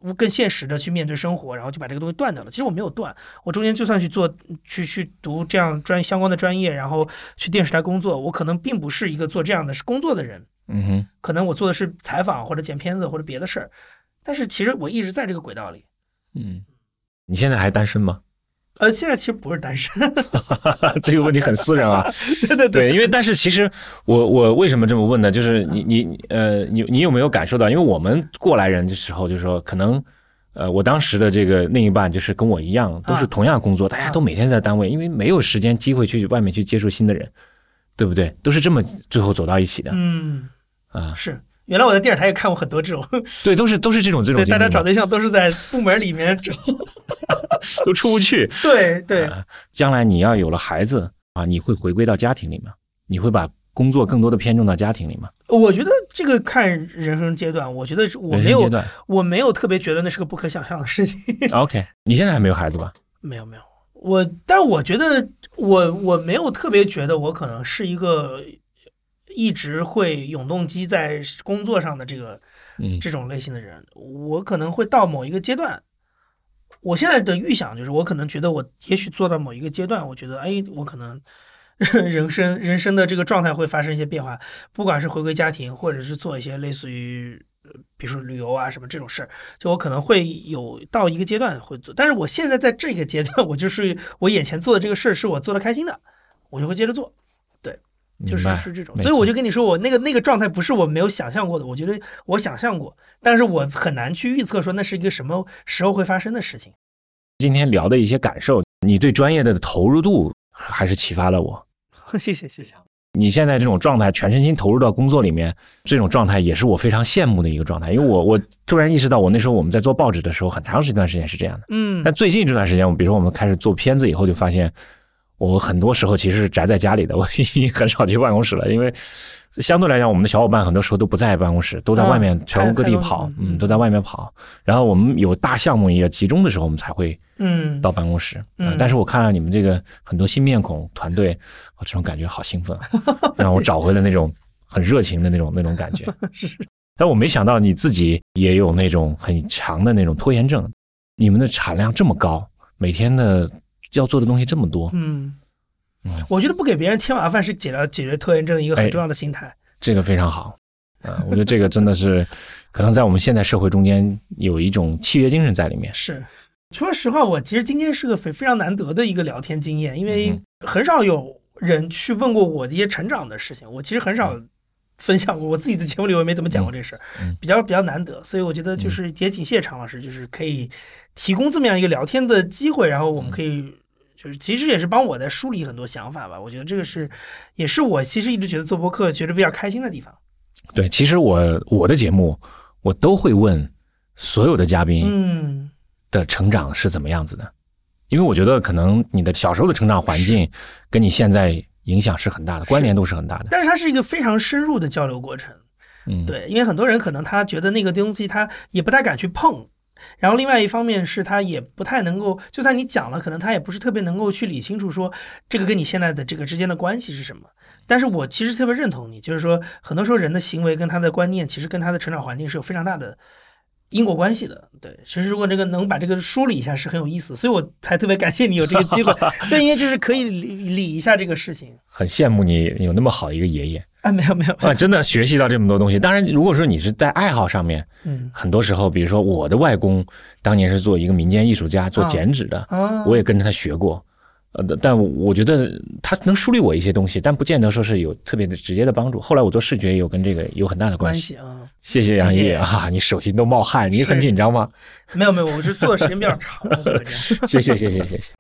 更现实的去面对生活，然后就把这个东西断掉了。其实我没有断，我中间就算去做去去读这样专相关的专业，然后去电视台工作，我可能并不是一个做这样的工作的人， 嗯哼， 可能我做的是采访或者剪片子或者别的事儿，但是其实我一直在这个轨道里。 嗯，你现在还单身吗？ 呃，现在其实不是单身， 这个问题很私人啊。 对对对，因为但是其实我我为什么这么问呢？就是你你呃你你有没有感受到？因为我们过来人的时候，就是说可能呃我当时的这个另一半就是跟我一样，都是同样工作，啊、大家都每天在单位，因为没有时间机会去外面去接触新的人，对不对？都是这么最后走到一起的。 嗯啊， 是。原来我在电视台也看过很多这种， 对，都是都是这种这种， 对，大家找对象都是在部门里面找， 都出不去。 对对、呃， 将来你要有了孩子啊，你会回归到家庭里吗？你会把工作更多的偏重到家庭里吗？ 我觉得这个看人生阶段，我觉得我没有，我没有特别觉得那是个不可想象的事情。 OK， 你现在还没有孩子吧？ 没有没有，我，但是我觉得我我没有特别觉得我可能是一个。一直会永动机在工作上的这个、嗯、这种类型的人，我可能会到某一个阶段，我现在的预想就是我可能觉得我也许做到某一个阶段，我觉得哎，我可能人生人生的这个状态会发生一些变化，不管是回归家庭，或者是做一些类似于比如说旅游啊什么这种事儿，就我可能会有到一个阶段会做，但是我现在在这个阶段，我就是我眼前做的这个事儿是我做的开心的，我就会接着做。就是是这种，所以我就跟你说，我那个那个状态不是我没有想象过的，我觉得我想象过，但是我很难去预测说那是一个什么时候会发生的事情。 今天聊的一些感受，你对专业的投入度还是启发了我。 谢谢谢谢。 你现在这种状态，全身心投入到工作里面，这种状态也是我非常羡慕的一个状态。因为我我突然意识到，我那时候我们在做报纸的时候，很长一段时间是这样的。 嗯。 但最近这段时间，我比如说我们开始做片子以后，就发现。我很多时候其实是宅在家里的，我已经很少去办公室了，因为相对来讲，我们的小伙伴很多时候都不在办公室，都在外面全国各地跑，啊、嗯，都在外面跑。然后我们有大项目也集中的时候，我们才会嗯到办公室。嗯、呃，但是我看到你们这个很多新面孔团队，我这种感觉好兴奋，让我找回了那种很热情的那种那种感觉。 是， 但我没想到你自己也有那种很强的那种拖延症，你们的产量这么高，每天的。要做的东西这么多， 嗯，我觉得不给别人添麻烦是解决解决拖延症一个很重要的心态。 哎、这个非常好，啊、呃，我觉得这个真的是可能在我们现在社会中间有一种契约精神在里面。 是，说实话，我其实今天是个非非常难得的一个聊天经验，因为很少有人去问过我这些成长的事情，我其实很少分享过，我自己的节目里我也没怎么讲过这事儿，嗯、比较比较难得，所以我觉得就是也挺谢谢常老师，就是可以提供这么样一个聊天的机会，然后我们可以。就是其实也是帮我在梳理很多想法吧，我觉得这个是，也是我其实一直觉得做播客觉得比较开心的地方。 对，其实我我的节目我都会问所有的嘉宾， 嗯， 的成长是怎么样子的，因为我觉得可能你的小时候的成长环境跟你现在影响是很大的，关联度是很大的。 但是它是一个非常深入的交流过程， 嗯， 对，因为很多人可能他觉得那个东西他也不太敢去碰。然后另外一方面是他也不太能够，就算你讲了，可能他也不是特别能够去理清楚说这个跟你现在的这个之间的关系是什么。但是我其实特别认同你，就是说很多时候人的行为跟他的观念其实跟他的成长环境是有非常大的因果关系的。对，其实如果这个能把这个梳理一下是很有意思，所以我才特别感谢你有这个机会。对，因为就是可以理理一下这个事情。 很羡慕你有那么好一个爷爷。 啊，没有没有啊，真的学习到这么多东西。当然，如果说你是在爱好上面， 嗯， 很多时候，比如说我的外公当年是做一个民间艺术家，做剪纸的， 啊、 我也跟着他学过。呃，但我觉得他能梳理我一些东西，但不见得说是有特别的直接的帮助。后来我做视觉也有跟这个有很大的关系。 关系啊， 谢谢杨毅啊，你手心都冒汗，你很紧张吗？ 没有没有，我是做的时间比较长。 谢谢谢谢谢谢。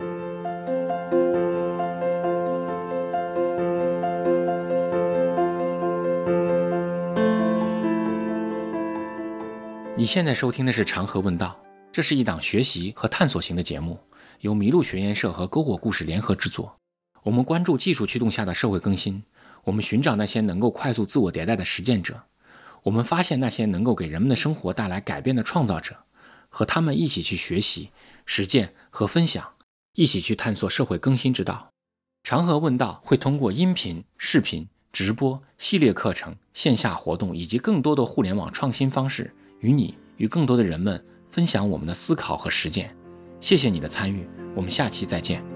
你现在收听的是长河问道，这是一档学习和探索型的节目，由麋鹿学研社和篝火故事联合制作。我们关注技术驱动下的社会更新，我们寻找那些能够快速自我迭代的实践者，我们发现那些能够给人们的生活带来改变的创造者，和他们一起去学习、实践和分享，一起去探索社会更新之道。长河问道会通过音频、视频、直播、系列课程、线下活动以及更多的互联网创新方式，与你与更多的人们分享我们的思考和实践。谢谢你的参与，我们下期再见。